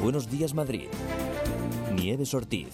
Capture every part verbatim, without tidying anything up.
Buenos Días Madrid. Nieves Ortiz.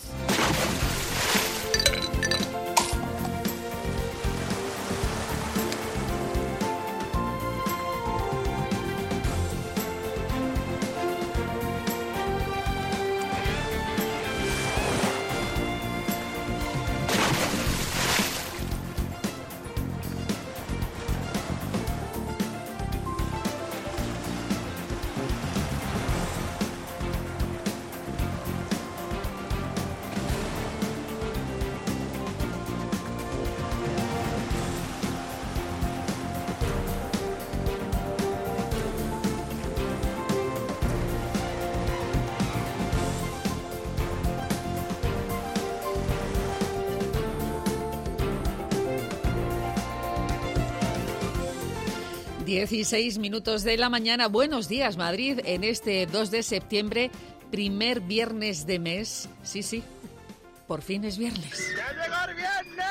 dieciséis minutos de la mañana. Buenos días, Madrid, en este dos de septiembre, primer viernes de mes. Sí, sí, por fin es viernes. ¡Ya llegó el viernes!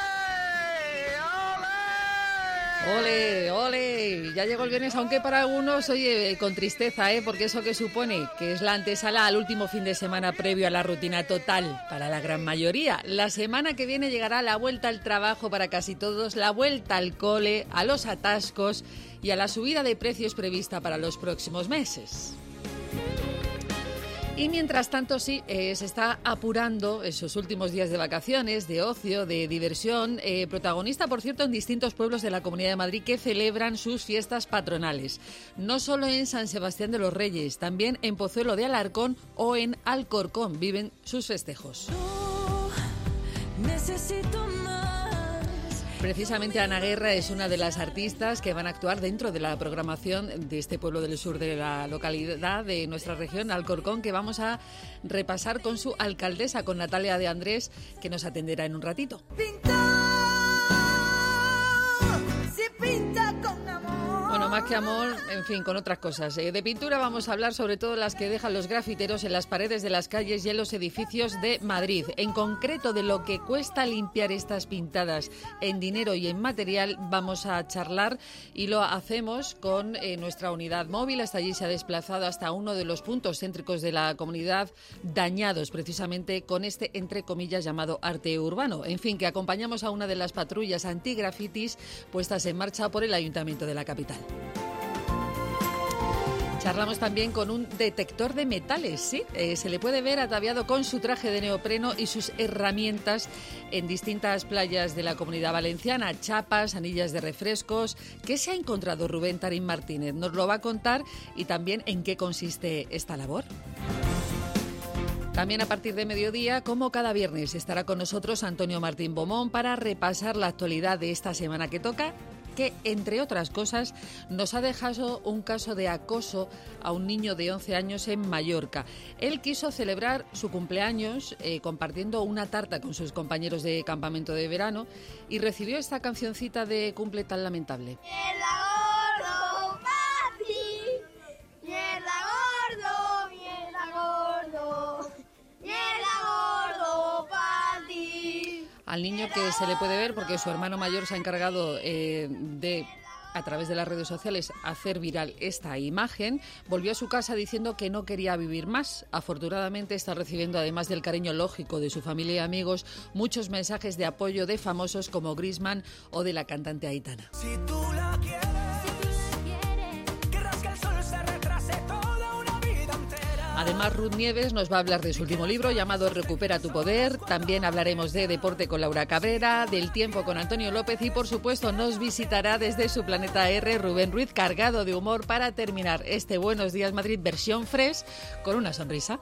¡Ole, ¡Ole! ole! Ya llegó el viernes, aunque para algunos, oye, con tristeza, ¿eh? Porque eso que supone que es la antesala al último fin de semana previo a la rutina total para la gran mayoría. La semana que viene llegará la vuelta al trabajo para casi todos, la vuelta al cole, a los atascos y a la subida de precios prevista para los próximos meses. Y mientras tanto, sí, eh, se está apurando esos últimos días de vacaciones, de ocio, de diversión, eh, protagonista, por cierto, en distintos pueblos de la Comunidad de Madrid que celebran sus fiestas patronales. No solo en San Sebastián de los Reyes, también en Pozuelo de Alarcón o en Alcorcón viven sus festejos. No, necesito más. Precisamente Ana Guerra es una de las artistas que van a actuar dentro de la programación de este pueblo del sur de la localidad de nuestra región, Alcorcón, que vamos a repasar con su alcaldesa, con Natalia de Andrés, que nos atenderá en un ratito. Pinta, si pinta con amor. Bueno, más que amor, en fin, con otras cosas. Eh, de pintura vamos a hablar sobre todo las que dejan los grafiteros en las paredes de las calles y en los edificios de Madrid. En concreto, de lo que cuesta limpiar estas pintadas en dinero y en material, vamos a charlar y lo hacemos con eh, nuestra unidad móvil. Hasta allí se ha desplazado hasta uno de los puntos céntricos de la comunidad dañados precisamente con este, entre comillas, llamado arte urbano. En fin, que acompañamos a una de las patrullas antigrafitis puestas en marcha por el Ayuntamiento de la capital. Charlamos también con un detector de metales, ¿sí? Eh, se le puede ver ataviado con su traje de neopreno y sus herramientas en distintas playas de la Comunidad Valenciana, chapas, anillas de refrescos. ¿Qué se ha encontrado Rubén Tarín Martínez? Nos lo va a contar y también en qué consiste esta labor. También a partir de mediodía, como cada viernes, estará con nosotros Antonio Martín Bomón para repasar la actualidad de esta semana que toca, que, entre otras cosas, nos ha dejado un caso de acoso a un niño de once años en Mallorca. Él quiso celebrar su cumpleaños eh, compartiendo una tarta con sus compañeros de campamento de verano y recibió esta cancioncita de cumple tan lamentable. Mierda gordo, papi. Mierda gordo, mierda gordo. Mierda gordo, papi. Al niño, que se le puede ver porque su hermano mayor se ha encargado eh, de, a través de las redes sociales, hacer viral esta imagen, volvió a su casa diciendo que no quería vivir más. Afortunadamente está recibiendo, además del cariño lógico de su familia y amigos, muchos mensajes de apoyo de famosos como Griezmann o de la cantante Aitana. Si tú la quieres, querrás que el sol se retrase toda una vida entera. Además, Ruth Nieves nos va a hablar de su último libro llamado Recupera tu poder. También hablaremos de deporte con Laura Cabrera, del tiempo con Antonio López y, por supuesto, nos visitará desde su planeta R Rubén Ruiz, cargado de humor para terminar este Buenos Días Madrid versión fresh con una sonrisa.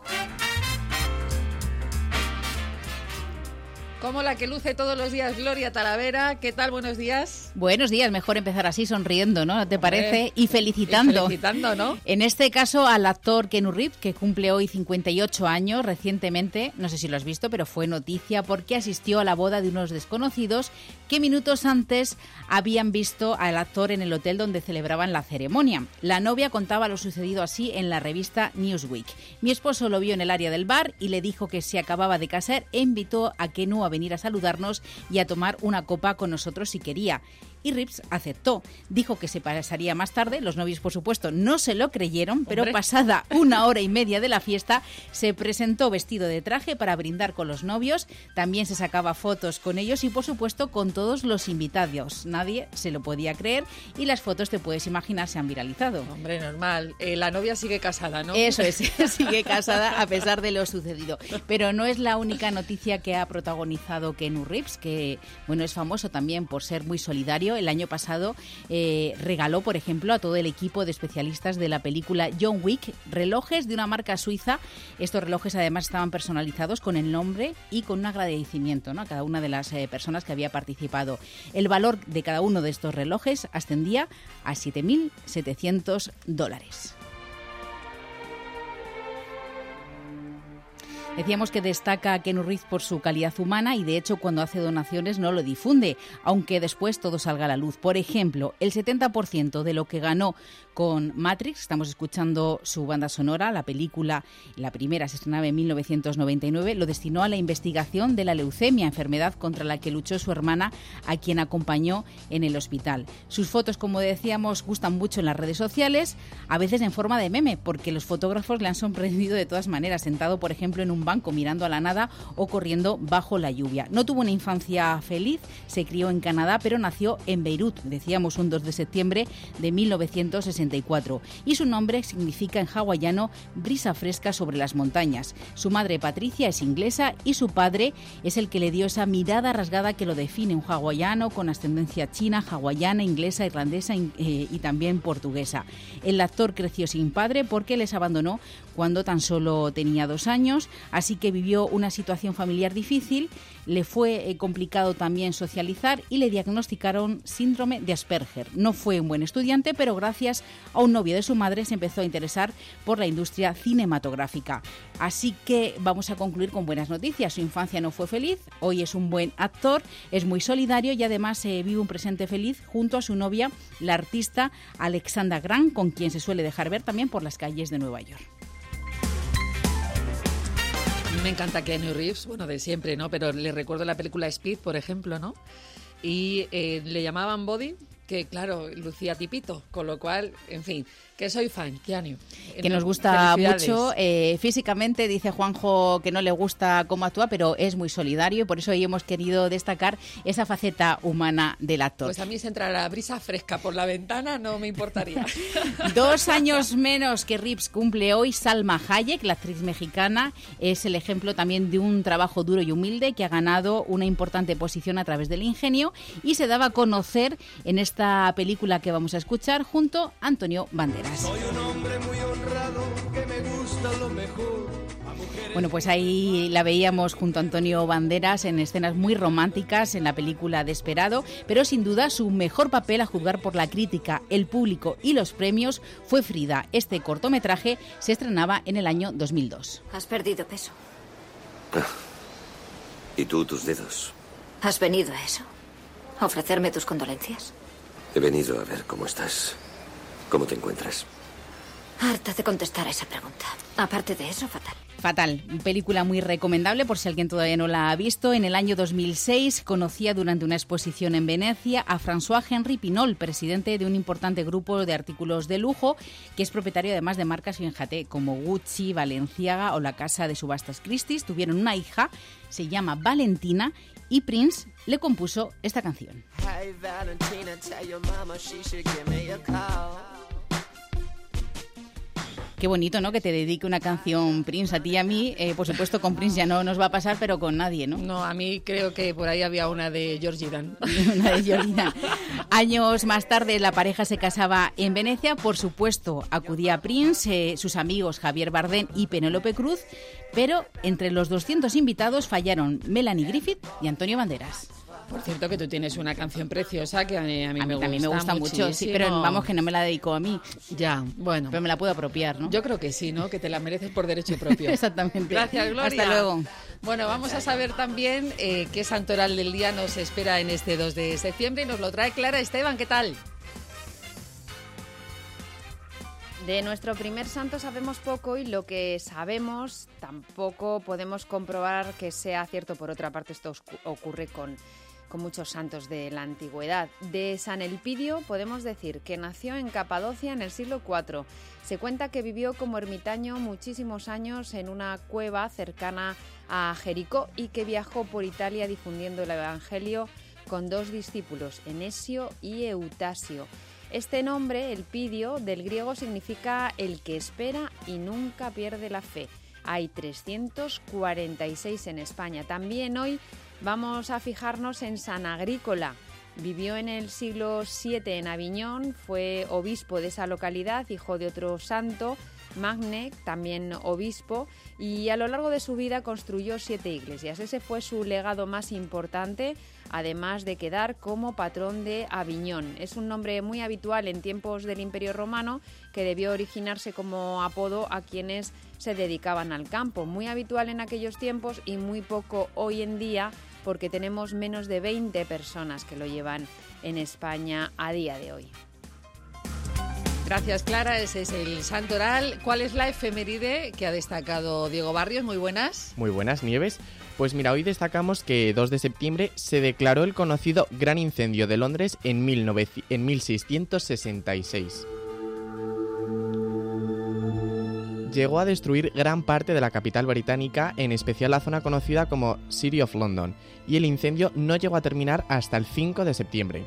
Como la que luce todos los días Gloria Talavera. ¿Qué tal? Buenos días. Buenos días, mejor empezar así sonriendo, ¿no? ¿Te parece? Eh, y felicitando. Y felicitando, ¿no? En este caso al actor Keanu Reeves, que cumple hoy cincuenta y ocho años recientemente. No sé si lo has visto, pero fue noticia porque asistió a la boda de unos desconocidos que minutos antes habían visto al actor en el hotel donde celebraban la ceremonia. La novia contaba lo sucedido así en la revista Newsweek. Mi esposo lo vio en el área del bar y le dijo que se acababa de casar e invitó a Keanu a venir a saludarnos y a tomar una copa con nosotros si quería. y Reeves aceptó. Dijo que se pasaría más tarde. Los novios, por supuesto, no se lo creyeron, pero Hombre. pasada una hora y media de la fiesta, se presentó vestido de traje para brindar con los novios. También se sacaba fotos con ellos y, por supuesto, con todos los invitados. Nadie se lo podía creer y las fotos, te puedes imaginar, se han viralizado. Hombre, normal. Eh, la novia sigue casada, ¿no? Eso es, sigue casada a pesar de lo sucedido. Pero no es la única noticia que ha protagonizado Keanu Reeves, que bueno, es famoso también por ser muy solidario. El año pasado eh, regaló, por ejemplo, a todo el equipo de especialistas de la película John Wick relojes de una marca suiza. Estos relojes además estaban personalizados con el nombre y con un agradecimiento, ¿no?, a cada una de las eh, personas que había participado. El valor de cada uno de estos relojes ascendía a siete mil setecientos dólares. Decíamos que destaca a Keanu Reeves por su calidad humana y, de hecho, cuando hace donaciones no lo difunde, aunque después todo salga a la luz. Por ejemplo, el setenta por ciento de lo que ganó con Matrix, estamos escuchando su banda sonora, la película, la primera se estrenaba en mil novecientos noventa y nueve, lo destinó a la investigación de la leucemia, enfermedad contra la que luchó su hermana, a quien acompañó en el hospital. Sus fotos, como decíamos, gustan mucho en las redes sociales, a veces en forma de meme, porque los fotógrafos le han sorprendido de todas maneras, sentado, por ejemplo, en un banco mirando a la nada o corriendo bajo la lluvia. No tuvo una infancia feliz, se crió en Canadá, pero nació en Beirut, decíamos, un dos de septiembre de mil novecientos sesenta y cuatro, y su nombre significa en hawaiano brisa fresca sobre las montañas. Su madre, Patricia, es inglesa y su padre es el que le dio esa mirada rasgada que lo define, un hawaiano con ascendencia china, hawaiana, inglesa, irlandesa eh, y también portuguesa. El actor creció sin padre porque les abandonó cuando tan solo tenía dos años, así que vivió una situación familiar difícil, le fue eh, complicado también socializar y le diagnosticaron síndrome de Asperger. No fue un buen estudiante, pero gracias a un novio de su madre se empezó a interesar por la industria cinematográfica. Así que vamos a concluir con buenas noticias. Su infancia no fue feliz, hoy es un buen actor, es muy solidario y además eh, vive un presente feliz junto a su novia, la artista Alexandra Grant, con quien se suele dejar ver también por las calles de Nueva York. Me encanta Keanu Reeves, bueno, de siempre, ¿no? Pero le recuerdo la película Speed, por ejemplo, ¿no? Y eh, le llamaban Body, que claro, lucía tipito, con lo cual, en fin, que soy fan, Keanu. Que nos gusta mucho. Eh, físicamente, dice Juanjo que no le gusta cómo actúa, pero es muy solidario y por eso hoy hemos querido destacar esa faceta humana del actor. Pues a mí si entrara brisa fresca por la ventana no me importaría. Dos años menos que Reeves cumple hoy Salma Hayek, la actriz mexicana. Es el ejemplo también de un trabajo duro y humilde que ha ganado una importante posición a través del ingenio y se daba a conocer en esta película que vamos a escuchar junto a Antonio Banderas. Soy un hombre muy honrado que me gusta lo mejor. Bueno, pues ahí la veíamos junto a Antonio Banderas en escenas muy románticas en la película Desperado, pero sin duda su mejor papel, a juzgar por la crítica, el público y los premios, fue Frida. Este cortometraje se estrenaba en el año dos mil dos. Has perdido peso. ¿Y tú tus dedos? ¿Has venido a eso? ¿A ofrecerme tus condolencias? He venido a ver cómo estás. ¿Cómo te encuentras? Harta de contestar a esa pregunta. Aparte de eso, fatal. Fatal, película muy recomendable por si alguien todavía no la ha visto. En el año dos mil seis conocía durante una exposición en Venecia a François-Henri Pinault, presidente de un importante grupo de artículos de lujo, que es propietario además de marcas, fíjate, como Gucci, Balenciaga o la casa de subastas Christie's. Tuvieron una hija, se llama Valentina, y Prince le compuso esta canción. Hey Valentina, tell your mama she should give me a call. Qué bonito, ¿no?, que te dedique una canción Prince a ti y a mí. Eh, por supuesto, con Prince ya no nos va a pasar, pero con nadie, ¿no? No, a mí creo que por ahí había una de Georgie Dan. Una de Georgie Dan. Años más tarde, la pareja se casaba en Venecia. Por supuesto, acudía Prince, eh, sus amigos Javier Bardem y Penélope Cruz, pero entre los doscientos invitados fallaron Melanie Griffith y Antonio Banderas. Por cierto, que tú tienes una canción preciosa que a mí, a mí, a me, mí, gusta a mí me gusta mucho, sí, pero vamos, que no me la dedico a mí. Ya, bueno. Pero me la puedo apropiar, ¿no? Yo creo que sí, ¿no? Que te la mereces por derecho propio. Exactamente. Gracias, Gloria. Hasta luego. Bueno, vamos a saber también eh, qué santoral del día nos espera en este dos de septiembre y nos lo trae Clara Esteban. ¿Qué tal? De nuestro primer santo sabemos poco y lo que sabemos tampoco podemos comprobar que sea cierto. Por otra parte, esto ocurre con con muchos santos de la antigüedad. De San Elpidio podemos decir que nació en Capadocia en el siglo cuatro. Se cuenta que vivió como ermitaño muchísimos años en una cueva cercana a Jericó y que viajó por Italia difundiendo el Evangelio con dos discípulos, Enesio y Eutasio. Este nombre, Elpidio, del griego significa el que espera y nunca pierde la fe. Hay trescientos cuarenta y seis en España. También hoy vamos a fijarnos en San Agrícola. Vivió en el siglo siete en Aviñón, fue obispo de esa localidad, hijo de otro santo, Magne, también obispo, y a lo largo de su vida construyó siete iglesias. Ese fue su legado más importante, además de quedar como patrón de Aviñón. Es un nombre muy habitual en tiempos del Imperio Romano, que debió originarse como apodo a quienes se dedicaban al campo. Muy habitual en aquellos tiempos y muy poco hoy en día, porque tenemos menos de veinte personas que lo llevan en España a día de hoy. Gracias, Clara. Ese es el santoral. ¿Cuál es la efeméride que ha destacado Diego Barrios? Muy buenas. Muy buenas, Nieves. Pues mira, hoy destacamos que dos de septiembre se declaró el conocido Gran Incendio de Londres en, en mil seiscientos sesenta y seis. Llegó a destruir gran parte de la capital británica, en especial la zona conocida como City of London, y el incendio no llegó a terminar hasta el cinco de septiembre.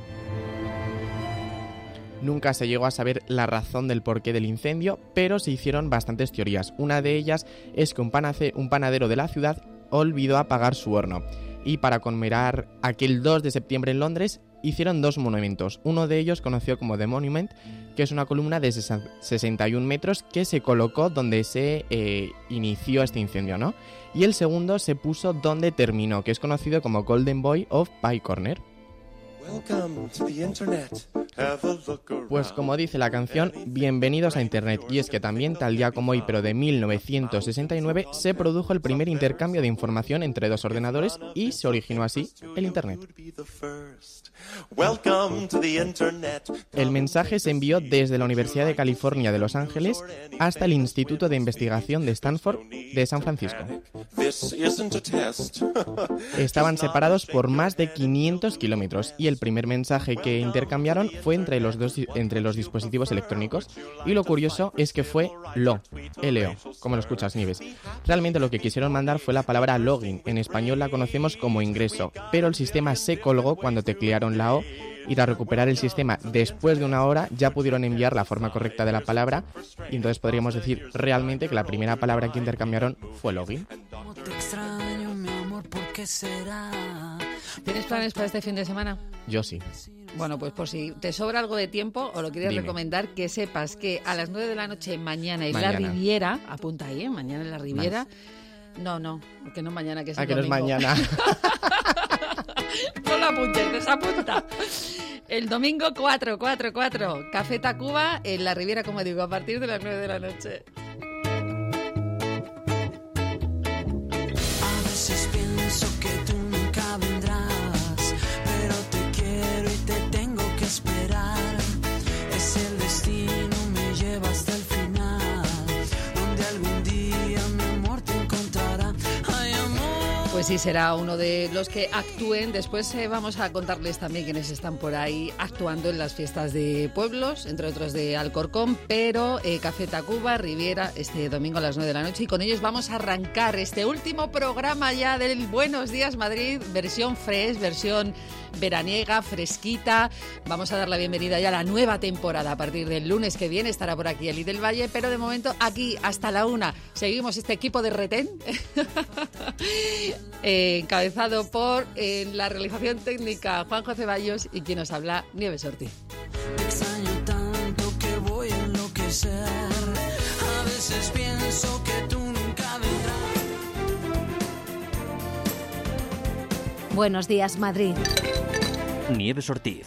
Nunca se llegó a saber la razón del porqué del incendio, pero se hicieron bastantes teorías. Una de ellas es que un, panace, un panadero de la ciudad olvidó apagar su horno, y para conmemorar aquel dos de septiembre en Londres hicieron dos monumentos. Uno de ellos conocido como The Monument, que es una columna de sesenta y un metros que se colocó donde se eh, inició este incendio, ¿no? Y el segundo se puso donde terminó, que es conocido como Golden Boy of Pie Corner. Pues como dice la canción, bienvenidos a Internet. Y es que también, tal día como hoy, pero de mil novecientos sesenta y nueve, se produjo el primer intercambio de información entre dos ordenadores y se originó así el Internet. El mensaje se envió desde la Universidad de California de Los Ángeles hasta el Instituto de Investigación de Stanford de San Francisco. Estaban separados por más de quinientos kilómetros y el primer mensaje que intercambiaron fue entre los dos entre los dispositivos electrónicos, y lo curioso es que fue L O, L O, como lo escuchas, Nieves. Realmente lo que quisieron mandar fue la palabra login, en español la conocemos como ingreso, pero el sistema se colgó cuando teclearon la O, y tras recuperar el sistema después de una hora ya pudieron enviar la forma correcta de la palabra, y entonces podríamos decir realmente que la primera palabra que intercambiaron fue login. ¿Tienes planes para este fin de semana? Yo sí. Bueno, pues por si te sobra algo de tiempo o lo quieres Dime. recomendar, que sepas que a las nueve de la noche mañana en Mañana. la Riviera, apunta ahí, ¿eh? Mañana en la Riviera. No, no, porque no mañana, que es el ¿A que no es domingo. mañana? No lo apuntes, desapunta. El domingo cuatro, cuatro, cuatro, Café Tacuba en la Riviera, como digo, a partir de las nueve de la noche. A veces pienso que tú nunca vendrás, pero te quiero y te tengo que esperar. Es el destino, me lleva hasta el final, donde algún día mi amor te encontrará. Ay, amor. Pues sí, será uno de los que actúen. Después eh, vamos a contarles también quiénes están por ahí actuando en las fiestas de pueblos, entre otros de Alcorcón, pero eh, Café Tacuba, Riviera, este domingo a las nueve de la noche, y con ellos vamos a arrancar este último programa ya del Buenos Días Madrid, versión fresh, versión veraniega, fresquita. Vamos a dar la bienvenida ya a la nueva temporada. A partir del lunes que viene estará por aquí Eli del Valle, pero de momento aquí hasta la una seguimos este equipo de retén eh, encabezado por eh, la realización técnica Juanjo Ceballos y quien nos habla, Nieves Ortiz. Te extraño tanto que voy a enloquecer. A veces pienso que tú nunca vendrás. Buenos días, Madrid. Nieves Ortiz.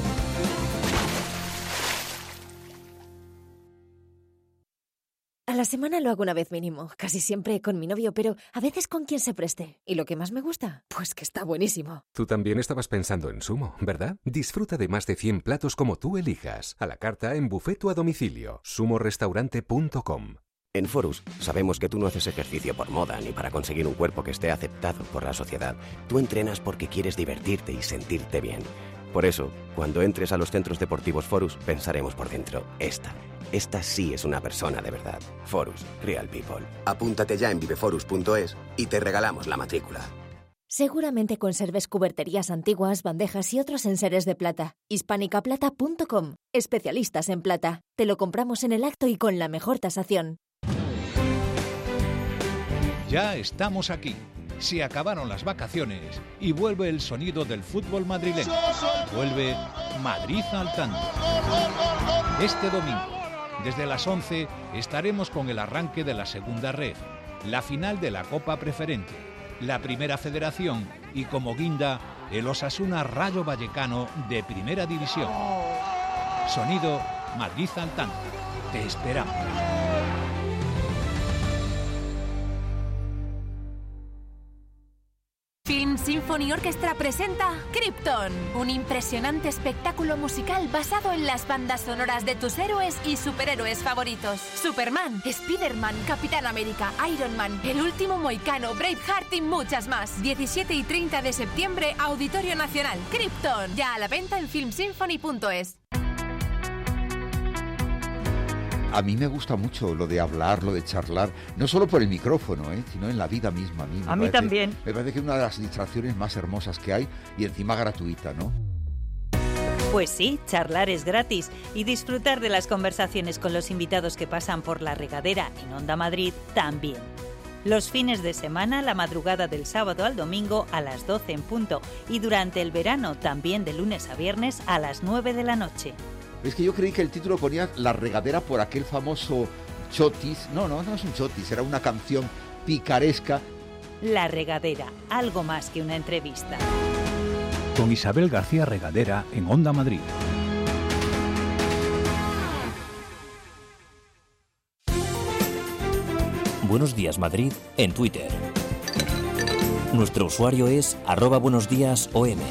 A la semana lo hago una vez mínimo, casi siempre con mi novio, pero a veces con quien se preste. ¿Y lo que más me gusta? Pues que está buenísimo. Tú también estabas pensando en Sumo, ¿verdad? Disfruta de más de cien platos como tú elijas, a la carta, en buffet o a domicilio. sumo restaurante punto com. En Forus sabemos que tú no haces ejercicio por moda ni para conseguir un cuerpo que esté aceptado por la sociedad. Tú entrenas porque quieres divertirte y sentirte bien. Por eso, cuando entres a los centros deportivos Forus, pensaremos por dentro, esta, esta sí es una persona de verdad. Forus, Real People. Apúntate ya en viveforus punto es y te regalamos la matrícula. Seguramente conserves cuberterías antiguas, bandejas y otros enseres de plata. hispánica plata punto com. Especialistas en plata. Te lo compramos en el acto y con la mejor tasación. Ya estamos aquí. Se acabaron las vacaciones y vuelve el sonido del fútbol madrileño. Vuelve Madrid al tanto. Este domingo, desde las once, estaremos con el arranque de la segunda red, la final de la Copa Preferente, la Primera Federación y, como guinda, el Osasuna Rayo Vallecano de Primera División. Sonido Madrid al tanto. Te esperamos. Film Symphony Orchestra presenta Krypton, un impresionante espectáculo musical basado en las bandas sonoras de tus héroes y superhéroes favoritos. Superman, Spider-Man, Capitán América, Iron Man, El Último Mohicano, Braveheart y muchas más. diecisiete y treinta de septiembre, Auditorio Nacional. Krypton, ya a la venta en film symphony punto es. A mí me gusta mucho lo de hablar, lo de charlar, no solo por el micrófono, ¿eh? sino en la vida misma. A mí, me a mí parece, también. Me parece que es una de las distracciones más hermosas que hay y encima gratuita, ¿no? Pues sí, charlar es gratis y disfrutar de las conversaciones con los invitados que pasan por La Regadera en Onda Madrid también. Los fines de semana, la madrugada del sábado al domingo a las doce en punto y durante el verano también de lunes a viernes a las nueve de la noche. Es que yo creí que el título ponía La Regadera por aquel famoso chotis. No, no, no es un chotis, era una canción picaresca. La Regadera, algo más que una entrevista. Con Isabel García Regadera en Onda Madrid. Buenos días Madrid en Twitter. Nuestro usuario es arroba buenos días O M.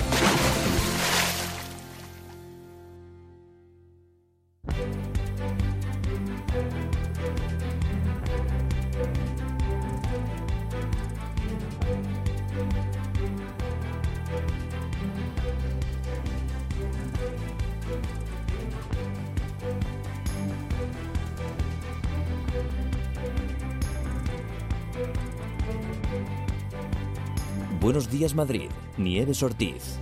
Buenos días Madrid, Nieves Ortiz.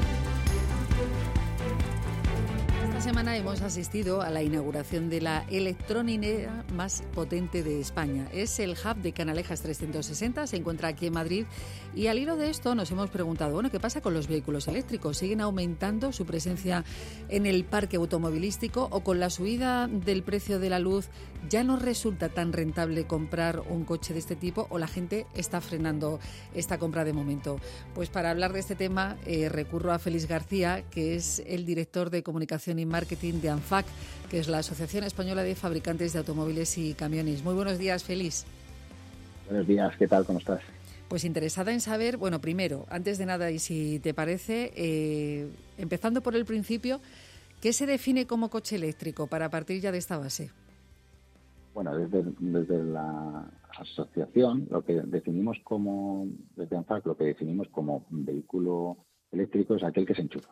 Esta semana hemos asistido a la inauguración de la electrónica más potente de España. Es el hub de Canalejas trescientos sesenta, se encuentra aquí en Madrid y al hilo de esto nos hemos preguntado, bueno, ¿qué pasa con los vehículos eléctricos? ¿Siguen aumentando su presencia en el parque automovilístico o con la subida del precio de la luz ya no resulta tan rentable comprar un coche de este tipo o la gente está frenando esta compra de momento? Pues para hablar de este tema eh, recurro a Félix García, que es el director de comunicación y marketing de ANFAC, que es la Asociación Española de Fabricantes de Automóviles y Camiones. Muy buenos días, Félix. Buenos días, ¿qué tal? ¿Cómo estás? Pues interesada en saber, bueno, primero, antes de nada, y si te parece, eh, empezando por el principio, ¿qué se define como coche eléctrico para partir ya de esta base? Bueno, desde, desde la asociación, lo que definimos como, desde ANFAC, lo que definimos como vehículo eléctrico es aquel que se enchufa.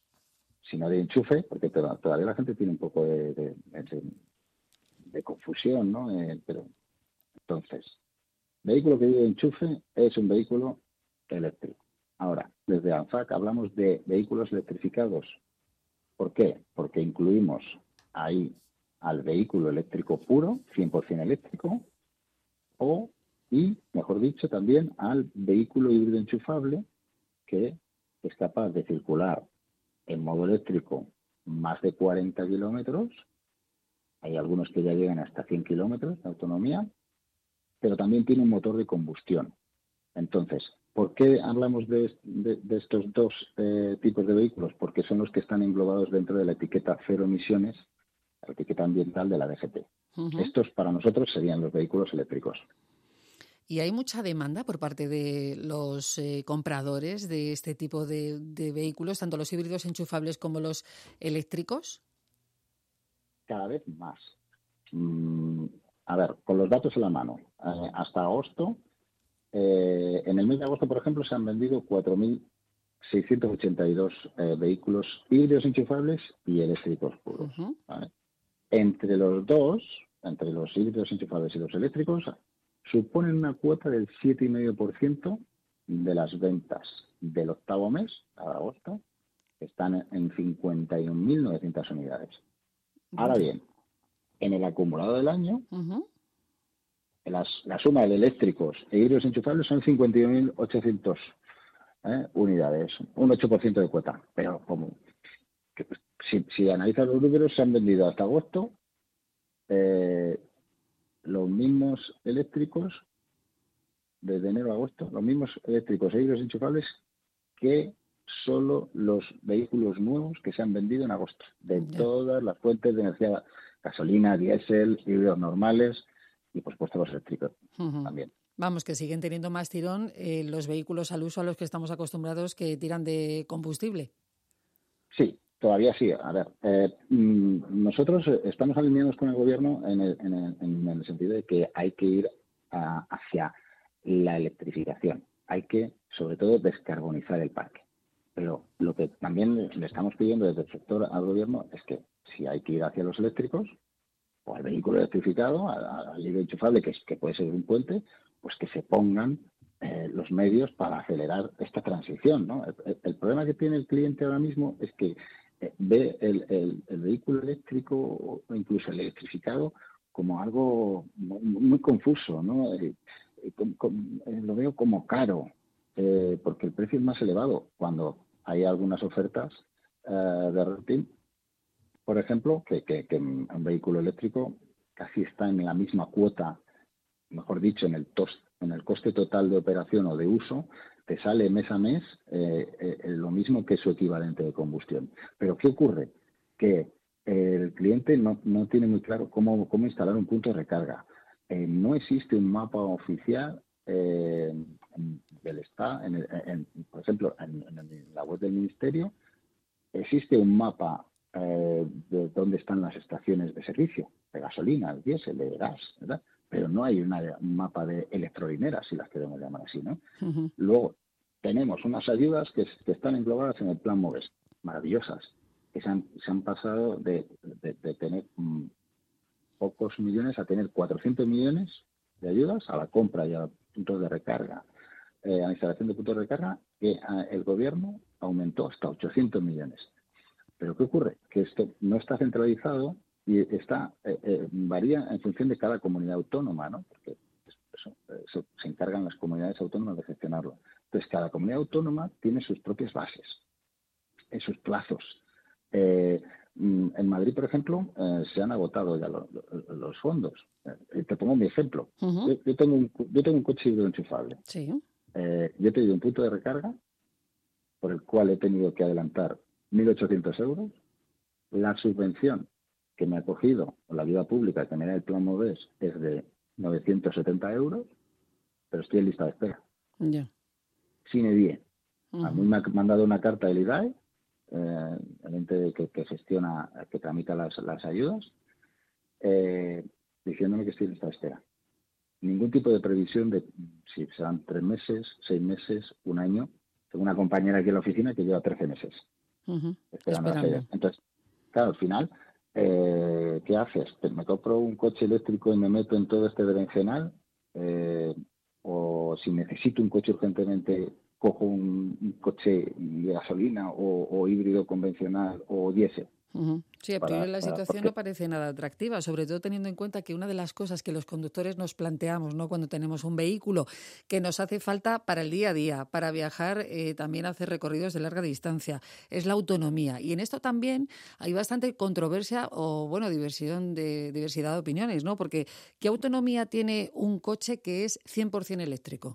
Si no de enchufe, porque todavía la gente tiene un poco de, de, de, de confusión, ¿no? Eh, pero entonces, vehículo que lleve enchufe es un vehículo eléctrico. Ahora, desde ANFAC hablamos de vehículos electrificados. ¿Por qué? Porque incluimos ahí al vehículo eléctrico puro, cien por ciento eléctrico, o, y, mejor dicho, también al vehículo híbrido enchufable que es capaz de circular en modo eléctrico más de cuarenta kilómetros. Hay algunos que ya llegan hasta cien kilómetros de autonomía, pero también tiene un motor de combustión. Entonces, ¿por qué hablamos de, de, de estos dos eh, tipos de vehículos? Porque son los que están englobados dentro de la etiqueta cero emisiones, la etiqueta ambiental de la D G T. Uh-huh. Estos para nosotros serían los vehículos eléctricos. ¿Y hay mucha demanda por parte de los eh, compradores de este tipo de, de vehículos, tanto los híbridos enchufables como los eléctricos? Cada vez más. Mm, a ver, con los datos en la mano, eh, hasta agosto, eh, en el mes de agosto, por ejemplo, se han vendido cuatro mil seiscientos ochenta y dos eh, vehículos híbridos enchufables y eléctricos puros. Uh-huh. ¿Vale? Entre los dos, entre los híbridos enchufables y los eléctricos, suponen una cuota del siete coma cinco por ciento de las ventas del octavo mes, a agosto, que están en cincuenta y un mil novecientas unidades. Ahora bien, en el acumulado del año, Uh-huh. las, la suma de eléctricos e híbridos enchufables son cincuenta y un mil ochocientas ¿eh? unidades, un ocho por ciento de cuota. Pero como que, si, si analizas los números, se han vendido hasta agosto eh, los mismos eléctricos, desde enero a agosto, los mismos eléctricos e híbridos enchufables que solo los vehículos nuevos que se han vendido en agosto, de Ya. todas las fuentes de energía, gasolina, diésel, híbridos normales y por supuesto los eléctricos Uh-huh. también. Vamos, que siguen teniendo más tirón eh, los vehículos al uso a los que estamos acostumbrados que tiran de combustible. Sí, todavía sí. A ver, eh, mm, nosotros estamos alineados con el gobierno en el, en el, en el sentido de que hay que ir a- hacia la electrificación. Hay que, sobre todo, descarbonizar el parque. Pero lo que también le le estamos pidiendo desde el sector al gobierno es que si hay que ir hacia los eléctricos o al vehículo electrificado, al, al híbrido enchufable, que, es, que puede ser un puente, pues que se pongan eh, los medios para acelerar esta transición, ¿no? El, el- el problema que tiene el cliente ahora mismo es que eh, ve el, el- el vehículo eléctrico o incluso el electrificado como algo muy, muy confuso, ¿no? Eh, eh, com- com- eh, lo veo como caro, eh, porque el precio es más elevado cuando hay algunas ofertas eh, de renting, por ejemplo, que, que, que un vehículo eléctrico casi está en la misma cuota, mejor dicho, en el, tos, en el coste total de operación o de uso, te sale mes a mes eh, eh, lo mismo que su equivalente de combustión. Pero ¿qué ocurre? Que el cliente no, no tiene muy claro cómo, cómo instalar un punto de recarga. Eh, no existe un mapa oficial eh, en- del Estado, en el- en- por ejemplo, en, en la web del Ministerio, existe un mapa eh, de dónde están las estaciones de servicio, de gasolina, de diésel, de gas, ¿verdad? Pero no hay una- un mapa de electrolineras, si las queremos llamar así, ¿no? Uh-huh. Luego, tenemos unas ayudas que, que están englobadas en el Plan MOVES, maravillosas, que se han, se han pasado de, de- de tener mm, pocos millones a tener cuatrocientos millones de ayudas a la compra y a puntos de recarga, eh, a la instalación de puntos de recarga, que ah, el gobierno aumentó hasta ochocientos millones. Pero ¿qué ocurre? Que esto no está centralizado y está eh, eh, varía en función de cada comunidad autónoma, ¿no? Porque eso, eso se encargan las comunidades autónomas de gestionarlo. Entonces, cada comunidad autónoma tiene sus propias bases, eh, sus plazos. Eh, mm, en Madrid, por ejemplo, eh, se han agotado ya lo- lo- los fondos. Eh, te pongo mi ejemplo. Uh-huh. Yo, yo tengo un, yo tengo un coche híbrido enchufable. Sí. Eh, yo he tenido un punto de recarga por el cual he tenido que adelantar mil ochocientos euros. La subvención que me ha cogido, o la ayuda pública que me da el Plan MOVES, es de novecientos setenta euros, pero estoy en lista de espera. Ya. Sin E D I E. Uh-huh. A mí me ha mandado una carta del I D A E, eh, el ente que, que gestiona, que tramita las, las ayudas, eh, diciéndome que estoy en lista de espera. Ningún tipo de previsión de si serán tres meses, seis meses, un año. Tengo una compañera aquí en la oficina que lleva trece meses Uh-huh. esperando. Esperando. hacer. Entonces, claro, al final, eh, ¿qué haces? Pues me compro un coche eléctrico y me meto en todo este berenjenal, eh, o si necesito un coche urgentemente, cojo un, un coche de gasolina o, o híbrido convencional o diésel. Ujú. Sí, a priori Para- la para- situación porque- no parece nada atractiva, sobre todo teniendo en cuenta que una de las cosas que los conductores nos planteamos, ¿no?, cuando tenemos un vehículo que nos hace falta para el día a día, para viajar, eh, también hacer recorridos de larga distancia, es la autonomía. Y en esto también hay bastante controversia o, bueno, diversidad de, diversidad de opiniones, ¿no? Porque ¿qué autonomía tiene un coche que es cien por ciento eléctrico?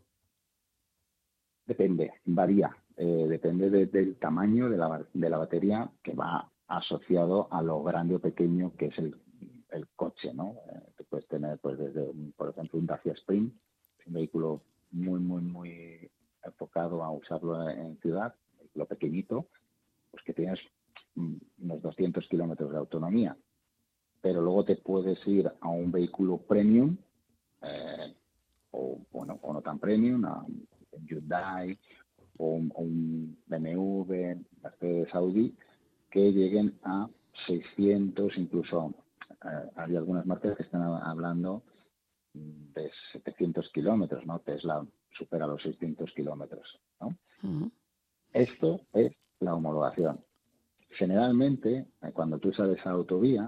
Depende, varía. Eh, depende de- del tamaño de la, de la batería que va asociado a lo grande o pequeño que es el, el coche, ¿no? Eh, que puedes tener, pues, desde, un- por ejemplo, un Dacia Spring, un vehículo muy, muy, muy enfocado a usarlo en ciudad, lo pequeñito, pues que tienes mm, unos doscientos kilómetros de autonomía. pero luego te puedes ir a un vehículo premium, eh, o bueno, o no tan premium, a un Hyundai o un, o un B M W, Mercedes, Audi, que lleguen a seiscientos, incluso eh, hay algunas marcas que están hablando de setecientos kilómetros, ¿no? Tesla supera los seiscientos kilómetros, ¿no? Uh-huh. Esto es la homologación. Generalmente, eh, cuando tú sales a autovía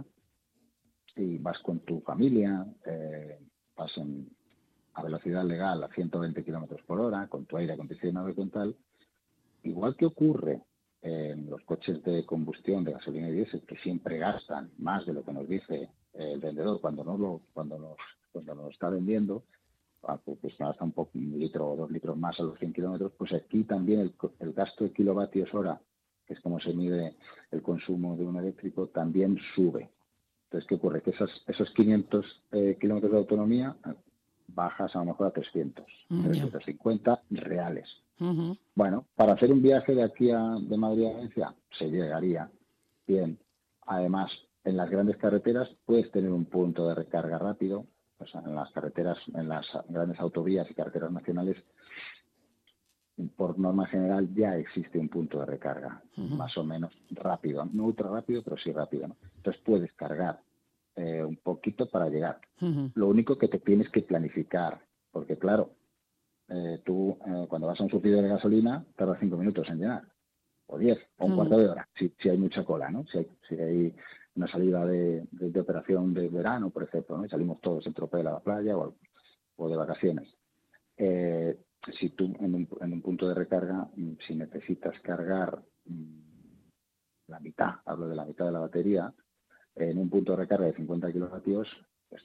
y vas con tu familia, eh, vas en, a velocidad legal a ciento veinte kilómetros por hora, con tu aire acondicionado y con tal, igual que ocurre en los coches de combustión, de gasolina y diésel, que siempre gastan más de lo que nos dice el vendedor cuando no lo, cuando nos, cuando nos está vendiendo, pues gasta un poco, un litro o dos litros más a los cien kilómetros, pues aquí también el, el gasto de kilovatios hora, que es como se mide el consumo de un eléctrico, también sube. Entonces, ¿qué ocurre? Que esas, esos quinientos eh, kilómetros de autonomía bajas a lo mejor a trescientos, mm, trescientos cincuenta reales. Uh-huh. Bueno, para hacer un viaje de aquí a de Madrid a Valencia se llegaría bien. Además, en las grandes carreteras puedes tener un punto de recarga rápido. O sea, en las carreteras, en las grandes autovías y carreteras nacionales, por norma general ya existe un punto de recarga, uh-huh. más o menos rápido, no ultra rápido, pero sí rápido, ¿no? Entonces puedes cargar eh, un poquito para llegar. Uh-huh. Lo único que te tienes que planificar, porque claro, eh, tú eh, cuando vas a un surtidor de gasolina tardas cinco minutos en llenar, o diez, o un uh-huh. cuarto de hora, si, si hay mucha cola, ¿no? Si hay, si hay una salida de, de, de operación de verano, por ejemplo, ¿no? Y salimos todos en tropel a la playa o, o de vacaciones. Eh, si tú en un, en un punto de recarga, si necesitas cargar la mitad, hablo de la mitad de la batería, en un punto de recarga de cincuenta kilovatios, pues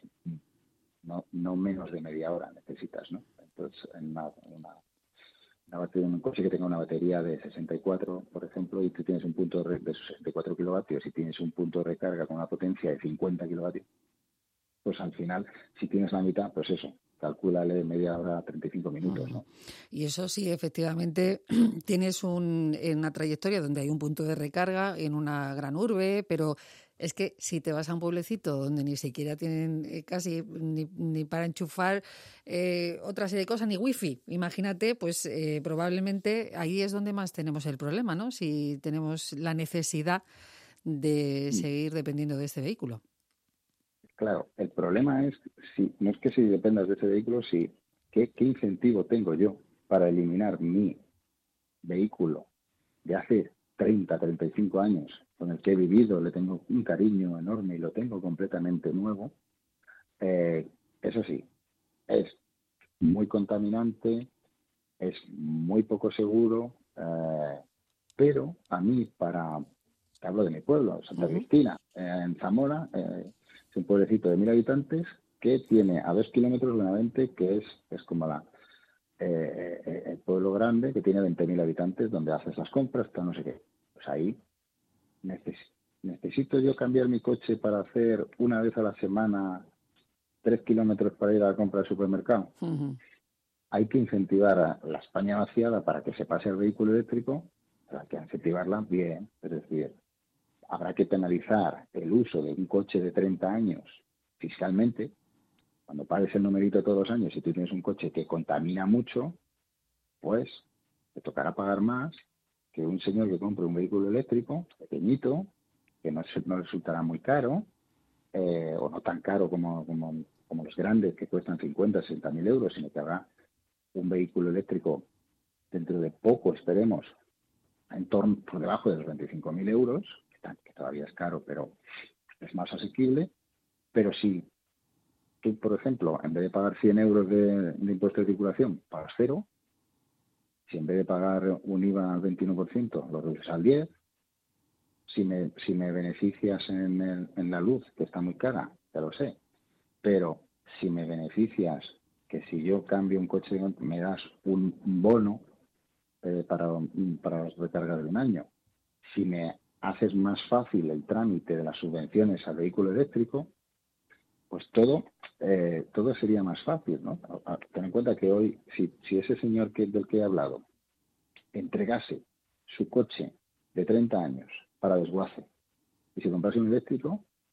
no, no menos de media hora necesitas, ¿no? Entonces, en una, una, una batería, un coche que tenga una batería de sesenta y cuatro, por ejemplo, y tú tienes un punto de, de sesenta y cuatro kilovatios y tienes un punto de recarga con una potencia de cincuenta kilovatios, pues al final, si tienes la mitad, pues eso, calcúlale media hora, treinta y cinco minutos, ¿no? Y eso sí, efectivamente, tienes un, una trayectoria donde hay un punto de recarga en una gran urbe, pero es que si te vas a un pueblecito donde ni siquiera tienen eh, casi ni, ni para enchufar eh, otra serie de cosas, ni wifi, imagínate, pues eh, probablemente ahí es donde más tenemos el problema, ¿no? Si tenemos la necesidad de seguir dependiendo de este vehículo. Claro, el problema es, si no es que si dependas de ese vehículo, si ¿qué, qué incentivo tengo yo para eliminar mi vehículo de hace treinta, treinta y cinco años, con el que he vivido, le tengo un cariño enorme y lo tengo completamente nuevo? Eh, eso sí, es muy contaminante, es muy poco seguro, eh, pero a mí, para, te hablo de mi pueblo, Santa uh-huh. Cristina, eh, en Zamora, eh, es un pueblecito de mil habitantes que tiene a dos kilómetros de Benavente, que es, es como la, eh, eh, el pueblo grande, que tiene veinte mil habitantes, donde haces las compras, tal, no sé qué. Pues ahí neces- necesito yo cambiar mi coche para hacer una vez a la semana tres kilómetros para ir a la compra del supermercado. Uh-huh. Hay que incentivar a la España vaciada para que se pase al vehículo eléctrico, hay que incentivarla bien, es decir, habrá que penalizar el uso de un coche de treinta años fiscalmente. Cuando pagues el numerito todos los años y tú tienes un coche que contamina mucho, pues te tocará pagar más que un señor que compre un vehículo eléctrico pequeñito, que no, no resultará muy caro, eh, o no tan caro como, como, como los grandes que cuestan cincuenta, sesenta mil euros, sino que habrá un vehículo eléctrico dentro de poco, esperemos, en torno por debajo de los veinticinco mil euros, que todavía es caro, pero es más asequible. Pero si tú, por ejemplo, en vez de pagar cien euros de, de impuesto de circulación, pagas cero, si en vez de pagar un I V A al veintiuno por ciento, lo reduces al diez por ciento, si me, si me beneficias en, el, en la luz, que está muy cara, ya lo sé, pero si me beneficias que si yo cambio un coche, me das un bono eh, para, para las recargas de un año, si me haces más fácil el trámite de las subvenciones al vehículo eléctrico, pues todo eh, todo sería más fácil, ¿no? A, a, ten en cuenta que hoy, si, si ese señor que, del que he hablado entregase su coche de treinta años para desguace y se comprase un eléctrico,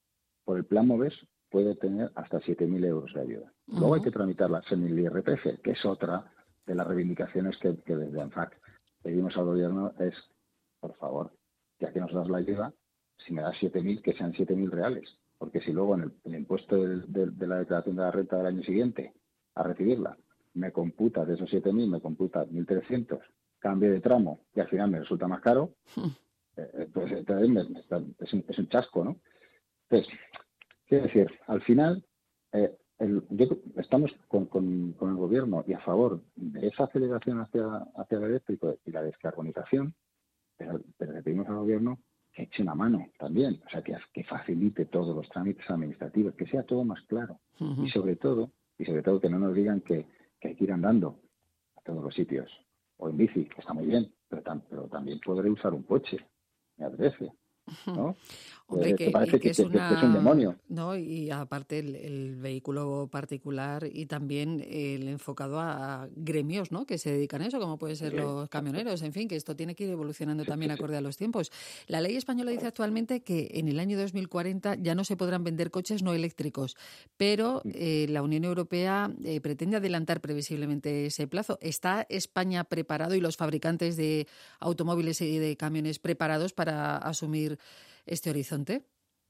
por el plan MOVES puede tener hasta siete mil euros de ayuda. Uh-huh. Luego hay que tramitarlas en el I R P F, que es otra de las reivindicaciones que, que desde ANFAC pedimos al gobierno, es, por favor, ya que nos das la ayuda, si me das siete mil, que sean siete mil reales. Porque si luego en el, el impuesto de, de, de la declaración de la renta del año siguiente, a recibirla, me computa de esos siete mil, me computa mil trescientos, cambio de tramo, y al final me resulta más caro, eh, pues entonces me, me está, es, un, es un chasco, ¿no? Entonces, quiero decir, al final, eh, el, yo, estamos con, con, con el gobierno y a favor de esa aceleración hacia, hacia el eléctrico y la descarbonización, pero, pero le pedimos al gobierno que eche una mano también, o sea, que, que facilite todos los trámites administrativos, que sea todo más claro. Uh-huh. Y sobre todo, y sobre todo que no nos digan que, que hay que ir andando a todos los sitios, o en bici, que está muy bien, pero, tam, pero también podré usar un coche, me apetece, ¿no? Hombre, que, parece que, que, es una, que es un demonio. ¿no? Y aparte el, el vehículo particular y también el enfocado a gremios, ¿no? Que se dedican a eso, como pueden ser sí, los camioneros, en fin, que esto tiene que ir evolucionando sí, también sí, acorde sí. a los tiempos. La ley española dice actualmente que en el año dos mil cuarenta ya no se podrán vender coches no eléctricos, pero eh, la Unión Europea eh, pretende adelantar previsiblemente ese plazo. ¿Está España preparado y los fabricantes de automóviles y de camiones preparados para asumir este horizonte?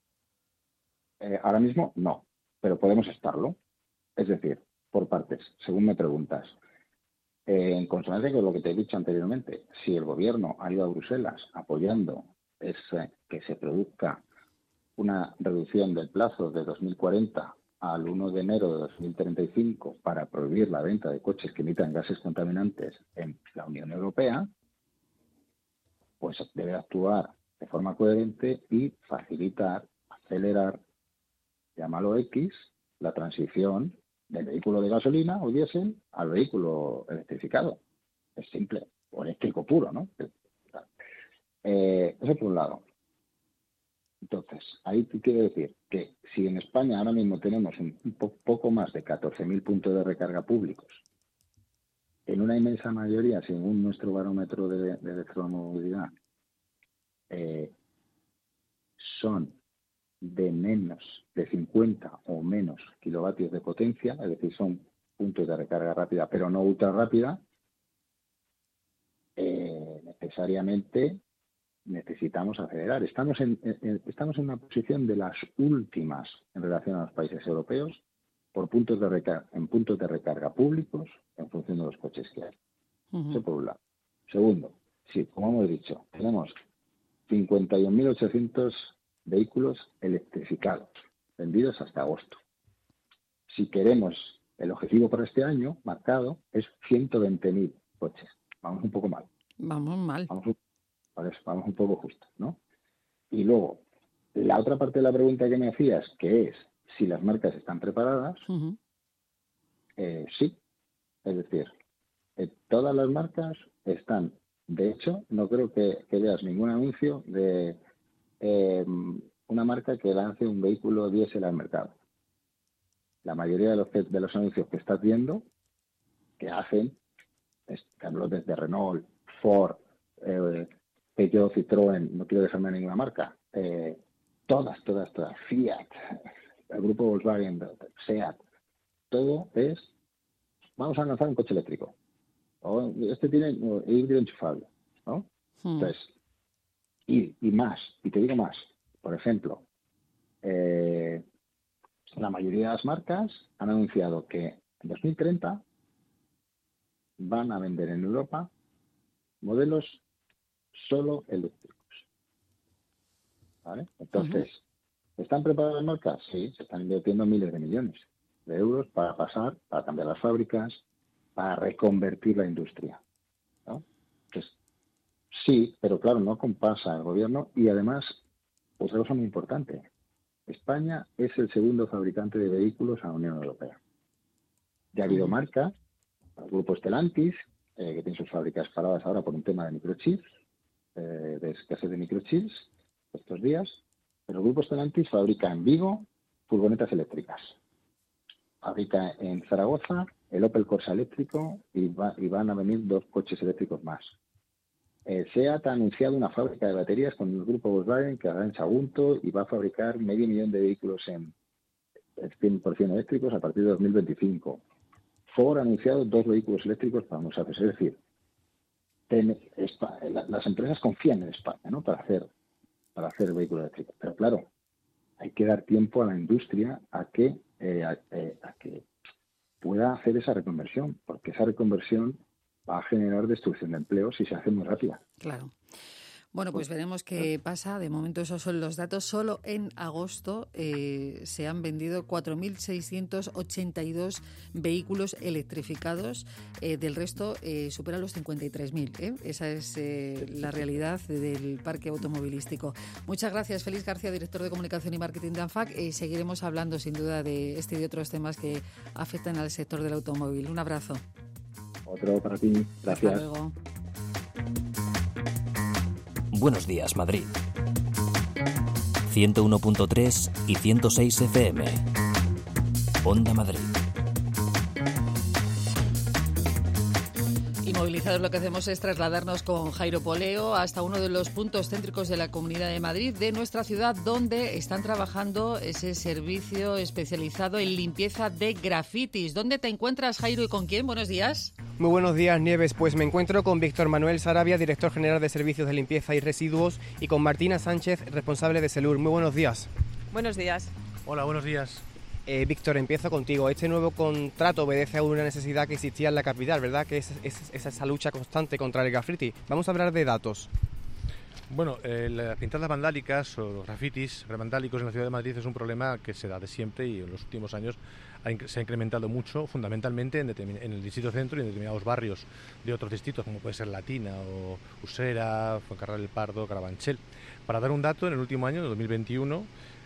Eh, ahora mismo no, pero podemos estarlo. Es decir, por partes, según me preguntas. Eh, en consonancia con lo que te he dicho anteriormente, si el gobierno ha ido a Bruselas apoyando ese, que se produzca una reducción del plazo de dos mil cuarenta al primero de enero de dos mil treinta y cinco para prohibir la venta de coches que emitan gases contaminantes en la Unión Europea, pues debe actuar de forma coherente y facilitar, acelerar, llámalo X, la transición del vehículo de gasolina o diésel al vehículo electrificado. Es simple, o eléctrico puro, ¿no? Eh, eso por un lado. Entonces, ahí quiero decir que si en España ahora mismo tenemos un, un po- poco más de catorce mil puntos de recarga públicos, en una inmensa mayoría, según nuestro barómetro de, de electromovilidad, Eh, son de menos de cincuenta o menos kilovatios de potencia, es decir, son puntos de recarga rápida, pero no ultra rápida, eh, necesariamente necesitamos acelerar. Estamos en, en, estamos en una posición de las últimas en relación a los países europeos por puntos de recarga, en puntos de recarga públicos en función de los coches que hay. Uh-huh. Eso por un lado. Segundo, sí, como hemos dicho, tenemos cincuenta y un mil ochocientos vehículos electrificados, vendidos hasta agosto. Si queremos, el objetivo para este año marcado es ciento veinte mil coches. Vamos un poco mal. Vamos mal. Vamos un, vamos un poco justo, ¿no? Y luego, la otra parte de la pregunta que me hacías, que es si las marcas están preparadas, uh-huh. eh, sí. Es decir, eh, todas las marcas están. De hecho, no creo que, que veas ningún anuncio de eh, una marca que lance un vehículo diésel al mercado. La mayoría de los, de los anuncios que estás viendo, que hacen, es, que hablo desde Renault, Ford, eh, Peugeot, Citroën, no quiero dejarme ninguna marca, eh, todas, todas, todas, Fiat, el grupo Volkswagen, Seat, todo es, vamos a lanzar un coche eléctrico. O este tiene no, híbrido enchufable, ¿no? Hmm. Entonces, y, y más, y te digo más, por ejemplo, eh, la mayoría de las marcas han anunciado que en dos mil treinta van a vender en Europa modelos solo eléctricos, ¿vale? Entonces, uh-huh. ¿están preparadas las marcas? Sí, se están invirtiendo miles de millones de euros para pasar, para cambiar las fábricas, para reconvertir la industria, ¿no? Entonces, sí, pero claro, no compasa el gobierno y además, otra cosa muy importante, España es el segundo fabricante de vehículos a la Unión Europea. Ya ha habido marca, el grupo Stellantis, eh, que tiene sus fábricas paradas ahora por un tema de microchips, eh, de escasez de microchips estos días, pero el grupo Stellantis fabrica en Vigo furgonetas eléctricas. Fabrica en Zaragoza el Opel Corsa eléctrico y, va, y van a venir dos coches eléctricos más. Eh, SEAT ha anunciado una fábrica de baterías con el grupo Volkswagen que hará en Sagunto y va a fabricar medio millón de vehículos en cien por ciento eléctricos a partir de dos mil veinticinco. Ford ha anunciado dos vehículos eléctricos para nosotros. Es decir, ten, España, la, las empresas confían en España, ¿no? para hacer para hacer vehículos eléctricos. Pero claro, hay que dar tiempo a la industria a que eh, a, eh, a que pueda hacer esa reconversión, porque esa reconversión va a generar destrucción de empleo si se hace muy rápida. Claro. Bueno, pues veremos qué pasa. De momento esos son los datos. Solo en agosto eh, se han vendido cuatro mil seiscientos ochenta y dos vehículos electrificados. Eh, del resto eh, supera los cincuenta y tres mil. ¿eh? Esa es eh, la realidad del parque automovilístico. Muchas gracias, Félix García, director de Comunicación y Marketing de ANFAC. Eh, seguiremos hablando sin duda de este y de otros temas que afectan al sector del automóvil. Un abrazo. Otro para ti. Gracias. Hasta luego. Buenos días, Madrid. ciento uno punto tres y ciento seis F M. Onda Madrid. Y movilizados lo que hacemos es trasladarnos con Jairo Poleo hasta uno de los puntos céntricos de la Comunidad de Madrid, de nuestra ciudad, donde están trabajando ese servicio especializado en limpieza de grafitis. ¿Dónde te encuentras, Jairo, y con quién? Buenos días. Muy buenos días, Nieves. Pues me encuentro con Víctor Manuel Sarabia, director general de Servicios de Limpieza y Residuos, y con Martina Sánchez, responsable de Selur. Muy buenos días. Buenos días. Hola, buenos días. Eh, Víctor, empiezo contigo. Este nuevo contrato obedece a una necesidad que existía en la capital, ¿verdad? Que es, es, es esa lucha constante contra el graffiti. Vamos a hablar de datos. Bueno, eh, las pintadas vandálicas o los grafitis vandálicos en la ciudad de Madrid es un problema que se da de siempre y en los últimos años ha, se ha incrementado mucho, fundamentalmente en, en el distrito centro y en determinados barrios de otros distritos, como puede ser Latina o Usera, Fuencarral del Pardo, Carabanchel. Para dar un dato, en el último año, en dos mil veintiuno,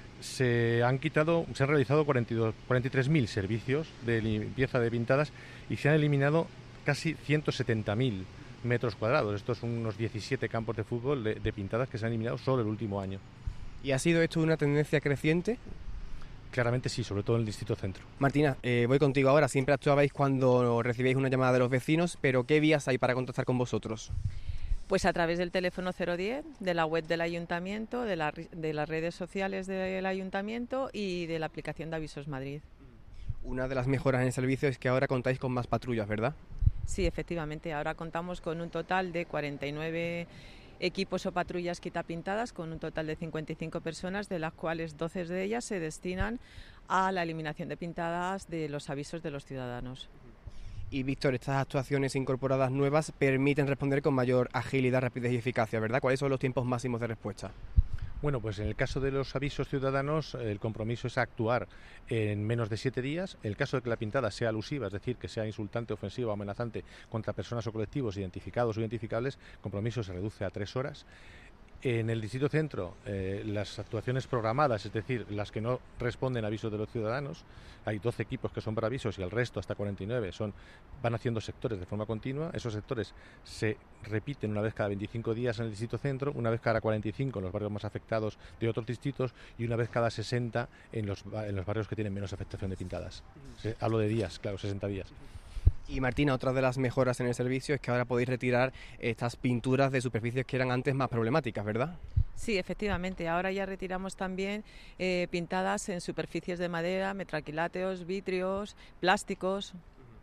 se han quitado, se han realizado cuarenta y tres mil servicios de limpieza de pintadas y se han eliminado casi ciento setenta mil metros cuadrados. Estos son unos diecisiete campos de fútbol de, de pintadas que se han eliminado solo el último año. ¿Y ha sido esto una tendencia creciente? Claramente sí, sobre todo en el distrito centro. Martina, eh, voy contigo ahora. Siempre actuabais cuando recibéis una llamada de los vecinos, pero ¿qué vías hay para contactar con vosotros? Pues a través del teléfono cero diez, de la web del Ayuntamiento, de, la, de las redes sociales del Ayuntamiento y de la aplicación de Avisos Madrid. Una de las mejoras en el servicio es que ahora contáis con más patrullas, ¿verdad? Sí, efectivamente. Ahora contamos con un total de cuarenta y nueve equipos o patrullas quitapintadas, con un total de cincuenta y cinco personas, de las cuales doce de ellas se destinan a la eliminación de pintadas de los avisos de los ciudadanos. Y Víctor, estas actuaciones incorporadas nuevas permiten responder con mayor agilidad, rapidez y eficacia, ¿verdad? ¿Cuáles son los tiempos máximos de respuesta? Bueno, pues en el caso de los avisos ciudadanos, el compromiso es actuar en menos de siete días. En el caso de que la pintada sea alusiva, es decir, que sea insultante, ofensiva o amenazante contra personas o colectivos identificados o identificables, el compromiso se reduce a tres horas. En el distrito centro, eh, las actuaciones programadas, es decir, las que no responden a avisos de los ciudadanos, hay doce equipos que son para avisos y el resto, hasta cuarenta y nueve, son, van haciendo sectores de forma continua. Esos sectores se repiten una vez cada veinticinco días en el distrito centro, una vez cada cuarenta y cinco en los barrios más afectados de otros distritos y una vez cada sesenta en los, en los barrios que tienen menos afectación de pintadas. Se, hablo de días, claro, sesenta días. Y Martina, otra de las mejoras en el servicio es que ahora podéis retirar estas pinturas de superficies que eran antes más problemáticas, ¿verdad? Sí, efectivamente. Ahora ya retiramos también eh, pintadas en superficies de madera, metraquiláteos, vitrios, plásticos.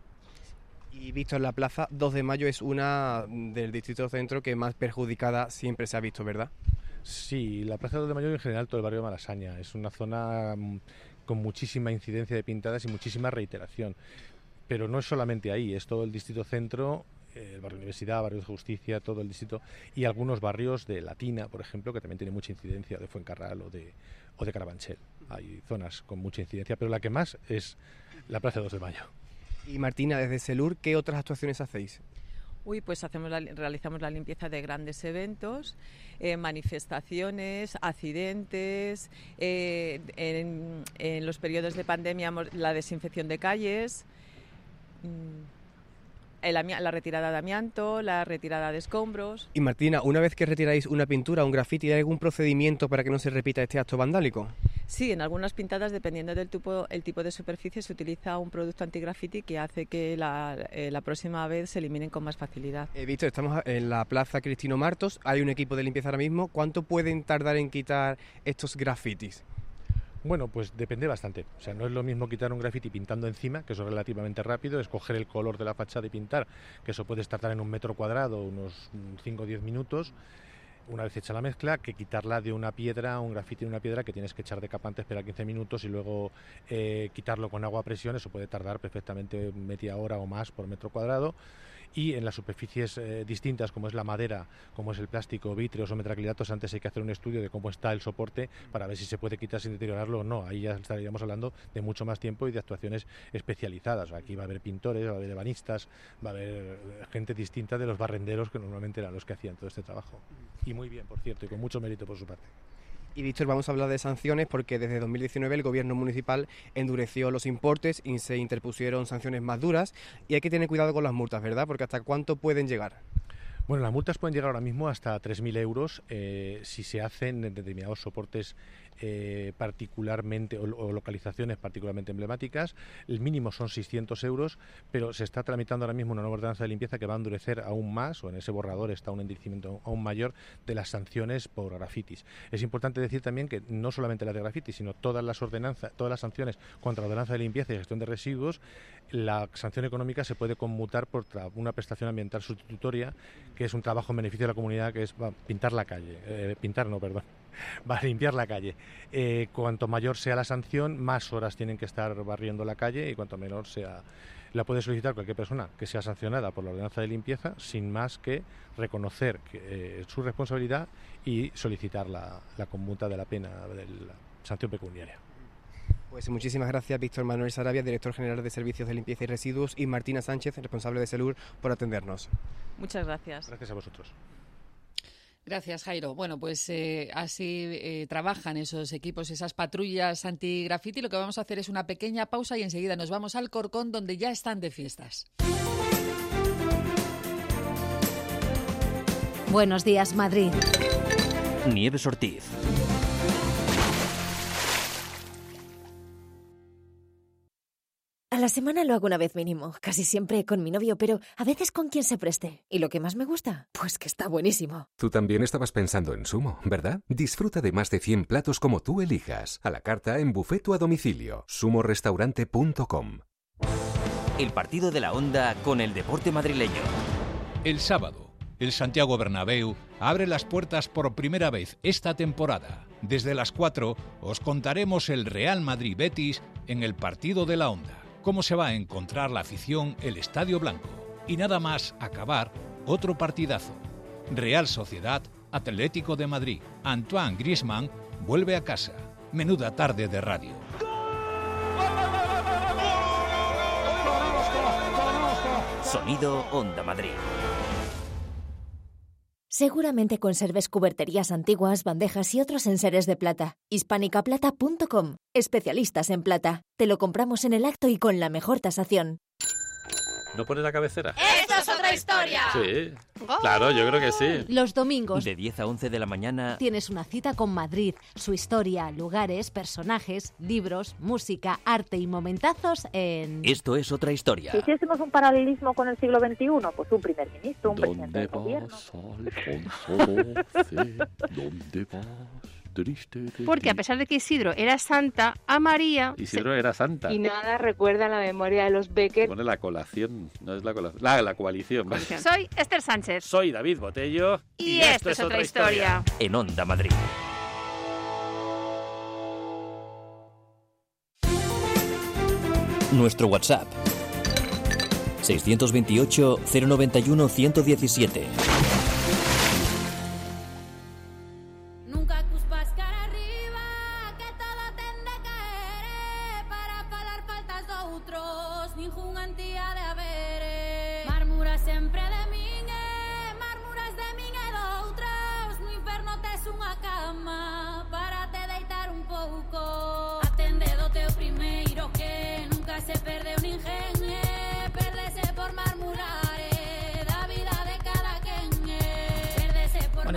Y visto en la plaza, dos de mayo es una del distrito centro que más perjudicada siempre se ha visto, ¿verdad? Sí, la plaza dos de mayo y en general todo el barrio de Malasaña. Es una zona con muchísima incidencia de pintadas y muchísima reiteración. Pero no es solamente ahí, es todo el distrito centro, el barrio Universidad, barrio de Justicia, todo el distrito y algunos barrios de Latina, por ejemplo, que también tiene mucha incidencia, de Fuencarral o de, o de Carabanchel. Hay zonas con mucha incidencia, pero la que más es la plaza dos de mayo. Y Martina, desde Selur, ¿qué otras actuaciones hacéis? Uy, pues hacemos la, realizamos la limpieza de grandes eventos, eh, manifestaciones, accidentes, eh, en, en los periodos de pandemia la desinfección de calles, El, la retirada de amianto, la retirada de escombros. Y Martina, una vez que retiráis una pintura, un grafiti, ¿hay algún procedimiento para que no se repita este acto vandálico? Sí, en algunas pintadas, dependiendo del tipo, el tipo de superficie, se utiliza un producto antigrafiti que hace que la, eh, la próxima vez se eliminen con más facilidad. He visto, estamos en la Plaza Cristino Martos, hay un equipo de limpieza ahora mismo. ¿Cuánto pueden tardar en quitar estos grafitis? Bueno, pues depende bastante. O sea, no es lo mismo quitar un grafiti pintando encima, que eso es relativamente rápido, escoger el color de la fachada y pintar, que eso puede tardar en un metro cuadrado unos cinco o diez minutos, una vez hecha la mezcla, que quitarla de una piedra, un grafiti de una piedra que tienes que echar de capa antes, esperar quince minutos y luego eh, quitarlo con agua a presión. Eso puede tardar perfectamente media hora o más por metro cuadrado. Y en las superficies eh, distintas, como es la madera, como es el plástico, vítreos o metraclilatos, antes hay que hacer un estudio de cómo está el soporte para ver si se puede quitar sin deteriorarlo o no. Ahí ya estaríamos hablando de mucho más tiempo y de actuaciones especializadas. Aquí va a haber pintores, va a haber ebanistas, va a haber gente distinta de los barrenderos, que normalmente eran los que hacían todo este trabajo. Y muy bien, por cierto, y con mucho mérito por su parte. Y Víctor, vamos a hablar de sanciones porque desde dos mil diecinueve el gobierno municipal endureció los importes y se interpusieron sanciones más duras, y hay que tener cuidado con las multas, ¿verdad? Porque ¿hasta cuánto pueden llegar? Bueno, las multas pueden llegar ahora mismo hasta tres mil euros eh, si se hacen en determinados soportes eh, particularmente o, o localizaciones particularmente emblemáticas. El mínimo son seiscientos euros, pero se está tramitando ahora mismo una nueva ordenanza de limpieza que va a endurecer aún más, o en ese borrador está un endurecimiento aún mayor de las sanciones por grafitis. Es importante decir también que no solamente las de grafitis, sino todas las ordenanzas, todas las sanciones contra la ordenanza de limpieza y gestión de residuos, la sanción económica se puede conmutar por una prestación ambiental sustitutoria, que es un trabajo en beneficio de la comunidad, que es va, pintar la calle, eh, pintar no, perdón, va a limpiar la calle. Eh, cuanto mayor sea la sanción, más horas tienen que estar barriendo la calle, y cuanto menor sea, la puede solicitar cualquier persona que sea sancionada por la ordenanza de limpieza, sin más que reconocer que, eh, su responsabilidad y solicitar la, la conmuta de la pena de la sanción pecuniaria. Pues muchísimas gracias, Víctor Manuel Sarabia, director general de Servicios de Limpieza y Residuos, y Martina Sánchez, responsable de SELUR, por atendernos. Muchas gracias. Gracias a vosotros. Gracias, Jairo. Bueno, pues eh, así eh, trabajan esos equipos, esas patrullas anti-graffiti. Lo que vamos a hacer es una pequeña pausa y enseguida nos vamos al Corcón, donde ya están de fiestas. Buenos días, Madrid. Nieves Ortiz. A la semana lo hago una vez mínimo, casi siempre con mi novio, pero a veces con quien se preste. ¿Y lo que más me gusta? Pues que está buenísimo. Tú también estabas pensando en Sumo, ¿verdad? Disfruta de más de cien platos como tú elijas. A la carta, en buffet o a domicilio. sumo restaurante punto com. El partido de la Onda con el deporte madrileño. El sábado, el Santiago Bernabéu abre las puertas por primera vez esta temporada. Desde las cuatro os contaremos el Real Madrid-Betis en el partido de la Onda. Cómo se va a encontrar la afición el Estadio Blanco. Y nada más acabar, otro partidazo. Real Sociedad, Atlético de Madrid. Antoine Griezmann vuelve a casa. Menuda tarde de radio. Sonido Onda Madrid. Seguramente conserves cuberterías antiguas, bandejas y otros enseres de plata. hispánica plata punto com. Especialistas en plata. Te lo compramos en el acto y con la mejor tasación. ¿No pone la cabecera? ¡Esto es otra historia! Sí, claro, yo creo que sí. Los domingos De diez a once de la mañana tienes una cita con Madrid, su historia, lugares, personajes, libros, música, arte y momentazos en... Esto es otra historia. Si hiciésemos un paralelismo con el siglo veintiuno, pues un primer ministro, un presidente del gobierno. ¿Dónde vas? Triste de Porque a pesar de que Isidro era santa, a María... Isidro era santa. Y nada recuerda la memoria de los Becker. Pone la colación, no es la colación. La, la coalición. ¿Vale? Soy Esther Sánchez. Soy David Botello. Y, y esto, esto es otra historia. historia. En Onda Madrid. Nuestro WhatsApp. seiscientos veintiocho, cero noventa y uno, ciento diecisiete.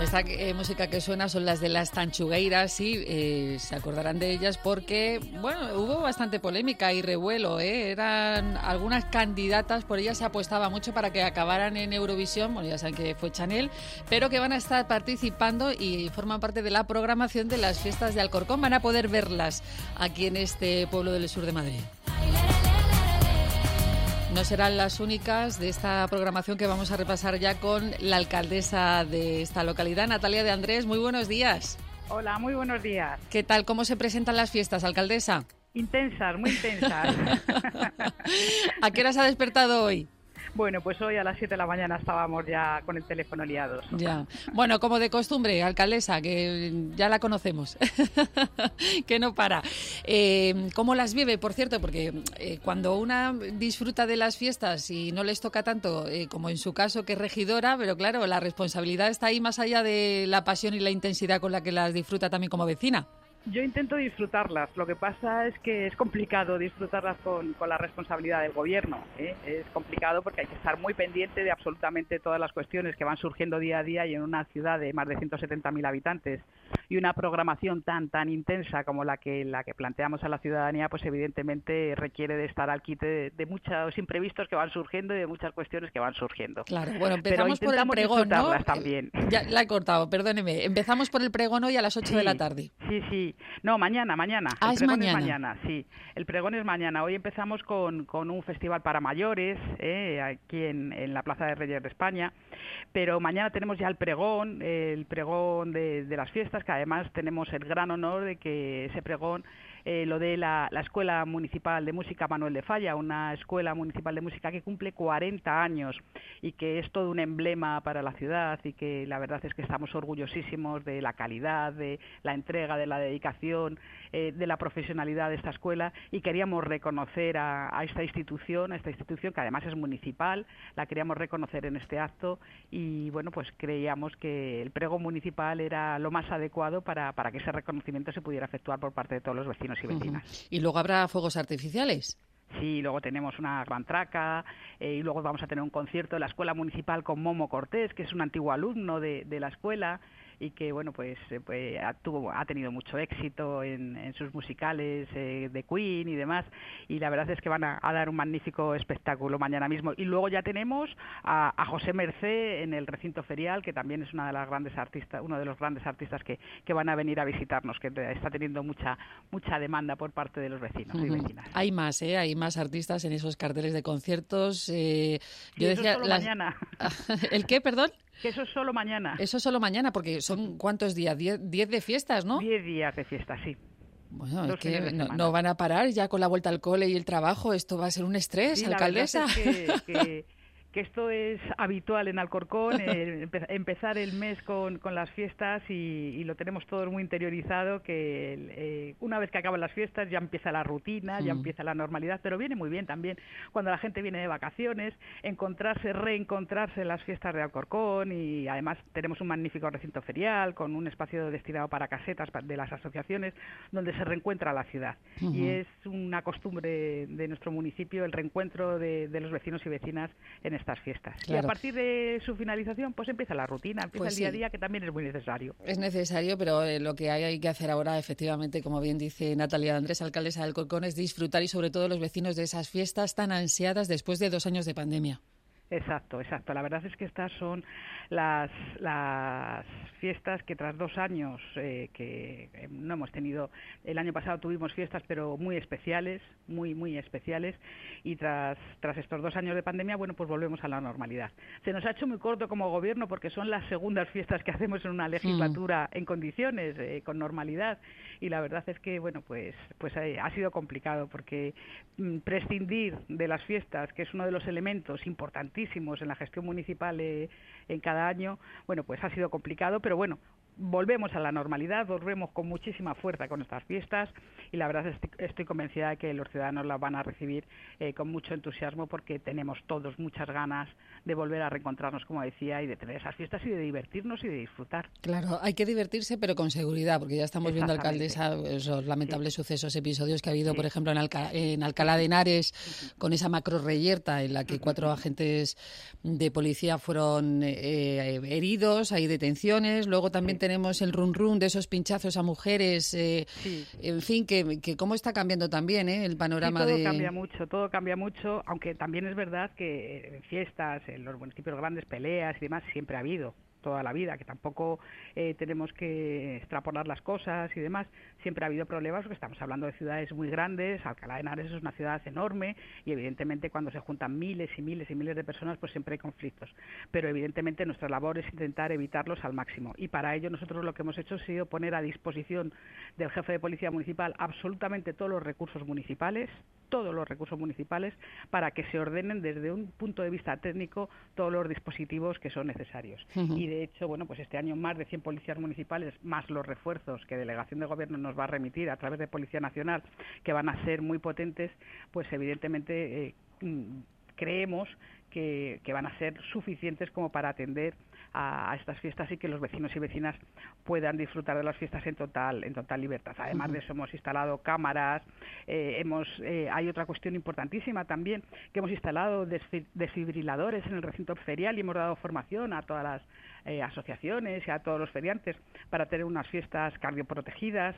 Esta eh, música que suena son las de las Tanchugueiras, sí, eh, se acordarán de ellas porque, bueno, hubo bastante polémica y revuelo, ¿eh? Eran algunas candidatas, por ellas se apostaba mucho para que acabaran en Eurovisión, bueno, ya saben que fue Chanel, pero que van a estar participando y forman parte de la programación de las fiestas de Alcorcón, van a poder verlas aquí en este pueblo del sur de Madrid. No serán las únicas de esta programación que vamos a repasar ya con la alcaldesa de esta localidad, Natalia de Andrés. Muy buenos días. Hola, muy buenos días. ¿Qué tal? ¿Cómo se presentan las fiestas, alcaldesa? Intensas, muy intensas. ¿A qué hora se ha despertado hoy? Bueno, pues hoy a las siete de la mañana estábamos ya con el teléfono liados. Ya. Bueno, como de costumbre, alcaldesa, que ya la conocemos, que no para. Eh, ¿Cómo las vive, por cierto? Porque eh, cuando una disfruta de las fiestas y no les toca tanto, eh, como en su caso, que es regidora, pero claro, la responsabilidad está ahí más allá de la pasión y la intensidad con la que las disfruta también como vecina. Yo intento disfrutarlas, lo que pasa es que es complicado disfrutarlas con, con la responsabilidad del gobierno, ¿eh? Es complicado porque hay que estar muy pendiente de absolutamente todas las cuestiones que van surgiendo día a día y en una ciudad de más de ciento setenta mil habitantes y una programación tan tan intensa como la que la que planteamos a la ciudadanía, pues evidentemente requiere de estar al quite de, de muchos imprevistos que van surgiendo y de muchas cuestiones que van surgiendo. Claro, bueno, empezamos por el pregón, ¿no? También. Ya la he cortado, perdóneme. Empezamos por el pregón hoy a las ocho sí, de la tarde. Sí, sí. No, mañana, mañana. Ah, el es pregón mañana. es mañana, sí. El pregón es mañana. Hoy empezamos con, con un festival para mayores, eh, aquí en, en la Plaza de Reyes de España, pero mañana tenemos ya el pregón, el pregón de, de las fiestas, que además tenemos el gran honor de que ese pregón Eh, lo de la, la Escuela Municipal de Música Manuel de Falla, una escuela municipal de música que cumple cuarenta años y que es todo un emblema para la ciudad y que la verdad es que estamos orgullosísimos de la calidad, de la entrega, de la dedicación, eh, de la profesionalidad de esta escuela y queríamos reconocer a, a esta institución, a esta institución que además es municipal, la queríamos reconocer en este acto y bueno, pues creíamos que el pregón municipal era lo más adecuado para, para que ese reconocimiento se pudiera efectuar por parte de todos los vecinos y vecinas. Uh-huh. ¿Y luego habrá fuegos artificiales? Sí, luego tenemos una gran traca eh, y luego vamos a tener un concierto de la Escuela Municipal con Momo Cortés, que es un antiguo alumno de, de la escuela y que bueno pues, eh, pues ha, tuvo, ha tenido mucho éxito en, en sus musicales eh, de Queen y demás y la verdad es que van a, a dar un magnífico espectáculo mañana mismo y luego ya tenemos a, a José Mercé en el recinto ferial, que también es una de las grandes artistas, uno de los grandes artistas que, que van a venir a visitarnos, que está teniendo mucha mucha demanda por parte de los vecinos uh-huh. y vecinas. Hay más, ¿eh? Hay más artistas en esos carteles de conciertos. Eh, yo y decía, eso solo las... mañana. ¿El qué, perdón? Que eso es solo mañana. Eso es solo mañana, porque son ¿cuántos días? Diez, diez de fiestas, ¿no? Diez días de fiestas, sí. Bueno, Dos es que no, no van a parar ya con la vuelta al cole y el trabajo. Esto va a ser un estrés, sí, alcaldesa. La verdad es que, que, que esto es habitual en Alcorcón, eh, empe- empezar el mes con, con las fiestas y, y lo tenemos todo muy interiorizado, que eh, una vez que acaban las fiestas ya empieza la rutina, mm. ya empieza la normalidad, pero viene muy bien también cuando la gente viene de vacaciones, encontrarse, reencontrarse en las fiestas de Alcorcón y además tenemos un magnífico recinto ferial con un espacio destinado para casetas de las asociaciones donde se reencuentra la ciudad. Uh-huh. Y es una costumbre de nuestro municipio el reencuentro de, de los vecinos y vecinas en estas fiestas. Claro. Y a partir de su finalización, pues empieza la rutina, empieza pues el día a día, que también es muy necesario. Es necesario, pero eh, lo que hay, hay que hacer ahora, efectivamente, como bien dice Natalia de Andrés, alcaldesa de Alcorcón, es disfrutar y sobre todo los vecinos de esas fiestas tan ansiadas después de dos años de pandemia. Exacto, exacto. La verdad es que estas son las, las fiestas que tras dos años eh, que no hemos tenido, el año pasado tuvimos fiestas pero muy especiales, muy muy especiales y tras tras estos dos años de pandemia, bueno, pues volvemos a la normalidad. Se nos ha hecho muy corto como gobierno porque son las segundas fiestas que hacemos en una legislatura mm. en condiciones, eh, con normalidad y la verdad es que, bueno, pues pues eh, ha sido complicado porque mm, prescindir de las fiestas, que es uno de los elementos importantísimos en la gestión municipal eh, en cada año, bueno, pues ha sido complicado, pero bueno, volvemos a la normalidad, volvemos con muchísima fuerza con estas fiestas y la verdad estoy, estoy convencida de que los ciudadanos las van a recibir eh, con mucho entusiasmo porque tenemos todos muchas ganas de volver a reencontrarnos, como decía, y de tener esas fiestas y de divertirnos y de disfrutar. Claro, hay que divertirse pero con seguridad, porque ya estamos viendo, alcaldesa, esos lamentables sí. sucesos, episodios que ha habido, sí. por ejemplo, en, Alca en Alcalá de Henares, con esa macro reyerta en la que cuatro agentes de policía fueron eh, heridos, hay detenciones, luego también sí. tenemos el run run de esos pinchazos a mujeres, eh, sí. en fin, que, que cómo está cambiando también eh, el panorama sí, todo de... Todo cambia mucho, todo cambia mucho, aunque también es verdad que en fiestas, en los municipios grandes, peleas y demás, siempre ha habido. Toda la vida, que tampoco eh, tenemos que extrapolar las cosas y demás. Siempre ha habido problemas porque estamos hablando de ciudades muy grandes. Alcalá de Henares es una ciudad enorme y evidentemente cuando se juntan miles y miles y miles de personas pues siempre hay conflictos. Pero evidentemente nuestra labor es intentar evitarlos al máximo y para ello nosotros lo que hemos hecho ha sido poner a disposición del jefe de policía municipal absolutamente todos los recursos municipales, todos los recursos municipales para que se ordenen desde un punto de vista técnico todos los dispositivos que son necesarios. Uh-huh. Y de hecho, bueno, pues este año más de cien policías municipales, más los refuerzos que Delegación de Gobierno nos va a remitir a través de Policía Nacional, que van a ser muy potentes, pues evidentemente eh, creemos que, que van a ser suficientes como para atender a, a estas fiestas y que los vecinos y vecinas puedan disfrutar de las fiestas en total en total libertad. Además uh-huh. de eso hemos instalado cámaras, eh, hemos eh, hay otra cuestión importantísima también, que hemos instalado desfibriladores en el recinto ferial y hemos dado formación a todas las eh, asociaciones y a todos los feriantes para tener unas fiestas cardioprotegidas.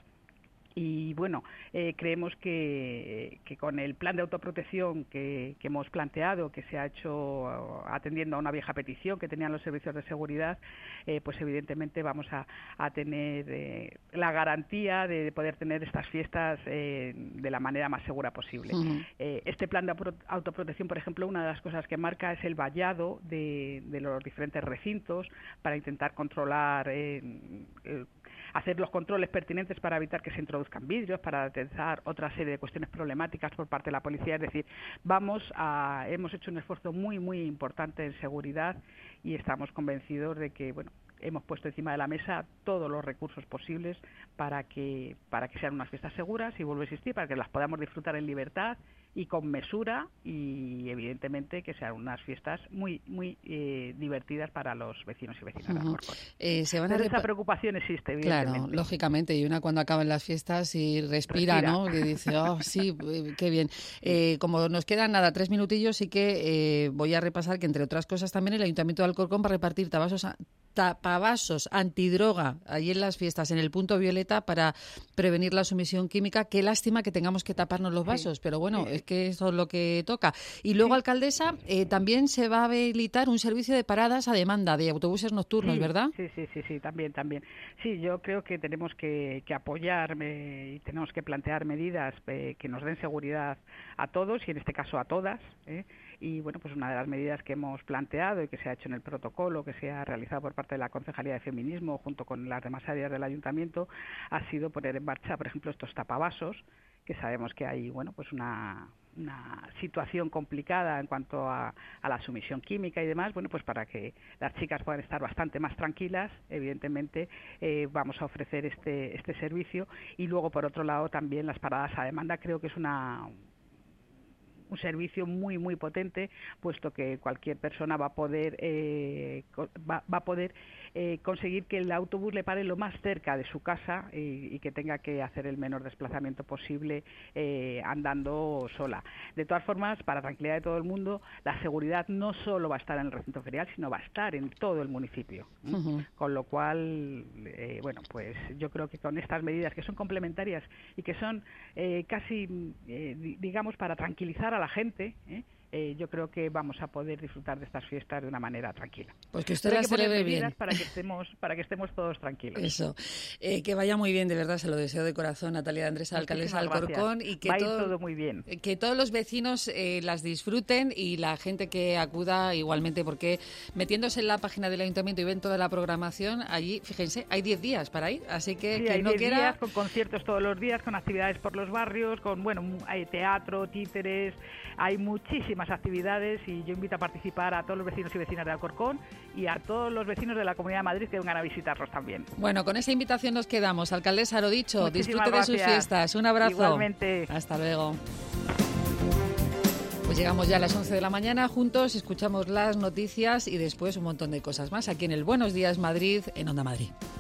Y bueno, eh, creemos que, que con el plan de autoprotección que, que hemos planteado, que se ha hecho atendiendo a una vieja petición que tenían los servicios de seguridad, eh, pues evidentemente vamos a, a tener eh, la garantía de poder tener estas fiestas eh, de la manera más segura posible. Uh-huh. eh, este plan de autoprotección, por ejemplo, una de las cosas que marca es el vallado de, de los diferentes recintos para intentar controlar eh, el hacer los controles pertinentes para evitar que se introduzcan vidrios, para detectar otra serie de cuestiones problemáticas por parte de la policía. Es decir, vamos a, hemos hecho un esfuerzo muy, muy importante en seguridad y estamos convencidos de que, bueno, hemos puesto encima de la mesa todos los recursos posibles para que, para que sean unas fiestas seguras y vuelvo a insistir, para que las podamos disfrutar en libertad y con mesura y evidentemente que sean unas fiestas muy muy eh, divertidas para los vecinos y vecinas. Uh-huh. eh, se van a Pero esa preocupación existe, evidentemente. Claro, lógicamente, y una cuando acaban las fiestas y respira, respira. ¿no? Que dice, oh, sí, qué bien. Eh, como nos quedan nada, tres minutillos, sí que eh, voy a repasar que, entre otras cosas, también el Ayuntamiento de Alcorcón va a repartir tabasos a tapavasos antidroga allí en las fiestas, en el punto violeta, para prevenir la sumisión química. Qué lástima que tengamos que taparnos los vasos, sí, pero bueno, sí, es que eso es lo que toca. Y luego, sí, alcaldesa, eh, también se va a habilitar un servicio de paradas a demanda de autobuses nocturnos, sí, ¿verdad? Sí, sí, sí, sí, también, también. Sí, yo creo que tenemos que, que apoyar eh, y tenemos que plantear medidas eh, que nos den seguridad a todos y en este caso a todas, ¿eh? Y bueno, pues una de las medidas que hemos planteado y que se ha hecho en el protocolo que se ha realizado por parte de la Concejalía de Feminismo junto con las demás áreas del Ayuntamiento ha sido poner en marcha, por ejemplo, estos tapavasos, que sabemos que hay, bueno, pues una, una situación complicada en cuanto a, a la sumisión química y demás. Bueno, pues para que las chicas puedan estar bastante más tranquilas, evidentemente eh, vamos a ofrecer este, este servicio. Y luego, por otro lado, también las paradas a demanda creo que es una... un servicio muy muy potente, puesto que cualquier persona va a poder eh, va, va a poder eh, conseguir que el autobús le pare lo más cerca de su casa y, y que tenga que hacer el menor desplazamiento posible eh, andando sola. De todas formas, para tranquilidad de todo el mundo, la seguridad no solo va a estar en el recinto ferial, sino va a estar en todo el municipio. ¿eh? Uh-huh. Con lo cual, eh, bueno, pues yo creo que con estas medidas que son complementarias y que son eh, casi, eh, digamos, para tranquilizar a la gente, ¿eh? Eh, yo creo que vamos a poder disfrutar de estas fiestas de una manera tranquila. Pues que usted la celebre bien. Para que estemos, para que estemos todos tranquilos. Eso. Eh, que vaya muy bien, de verdad, se lo deseo de corazón, Natalia de Andrés, alcaldesa de Alcorcón, y que Va todo, todo muy bien. Que todos los vecinos eh, las disfruten y la gente que acuda igualmente, porque metiéndose en la página del Ayuntamiento y ven toda la programación, allí, fíjense, hay diez días para ir, así que sí, quien hay no diez quiera... días, con conciertos todos los días, con actividades por los barrios, con, bueno, hay teatro, títeres, hay muchísimas muchísimas actividades y yo invito a participar a todos los vecinos y vecinas de Alcorcón y a todos los vecinos de la Comunidad de Madrid que vengan a visitarnos también. Bueno, con esa invitación nos quedamos. Alcaldesa, lo dicho, Muchísimas disfrute gracias. de sus fiestas. Un abrazo. Igualmente. Hasta luego. Pues llegamos ya a las once de la mañana, juntos escuchamos las noticias y después un montón de cosas más aquí en el Buenos Días Madrid, en Onda Madrid.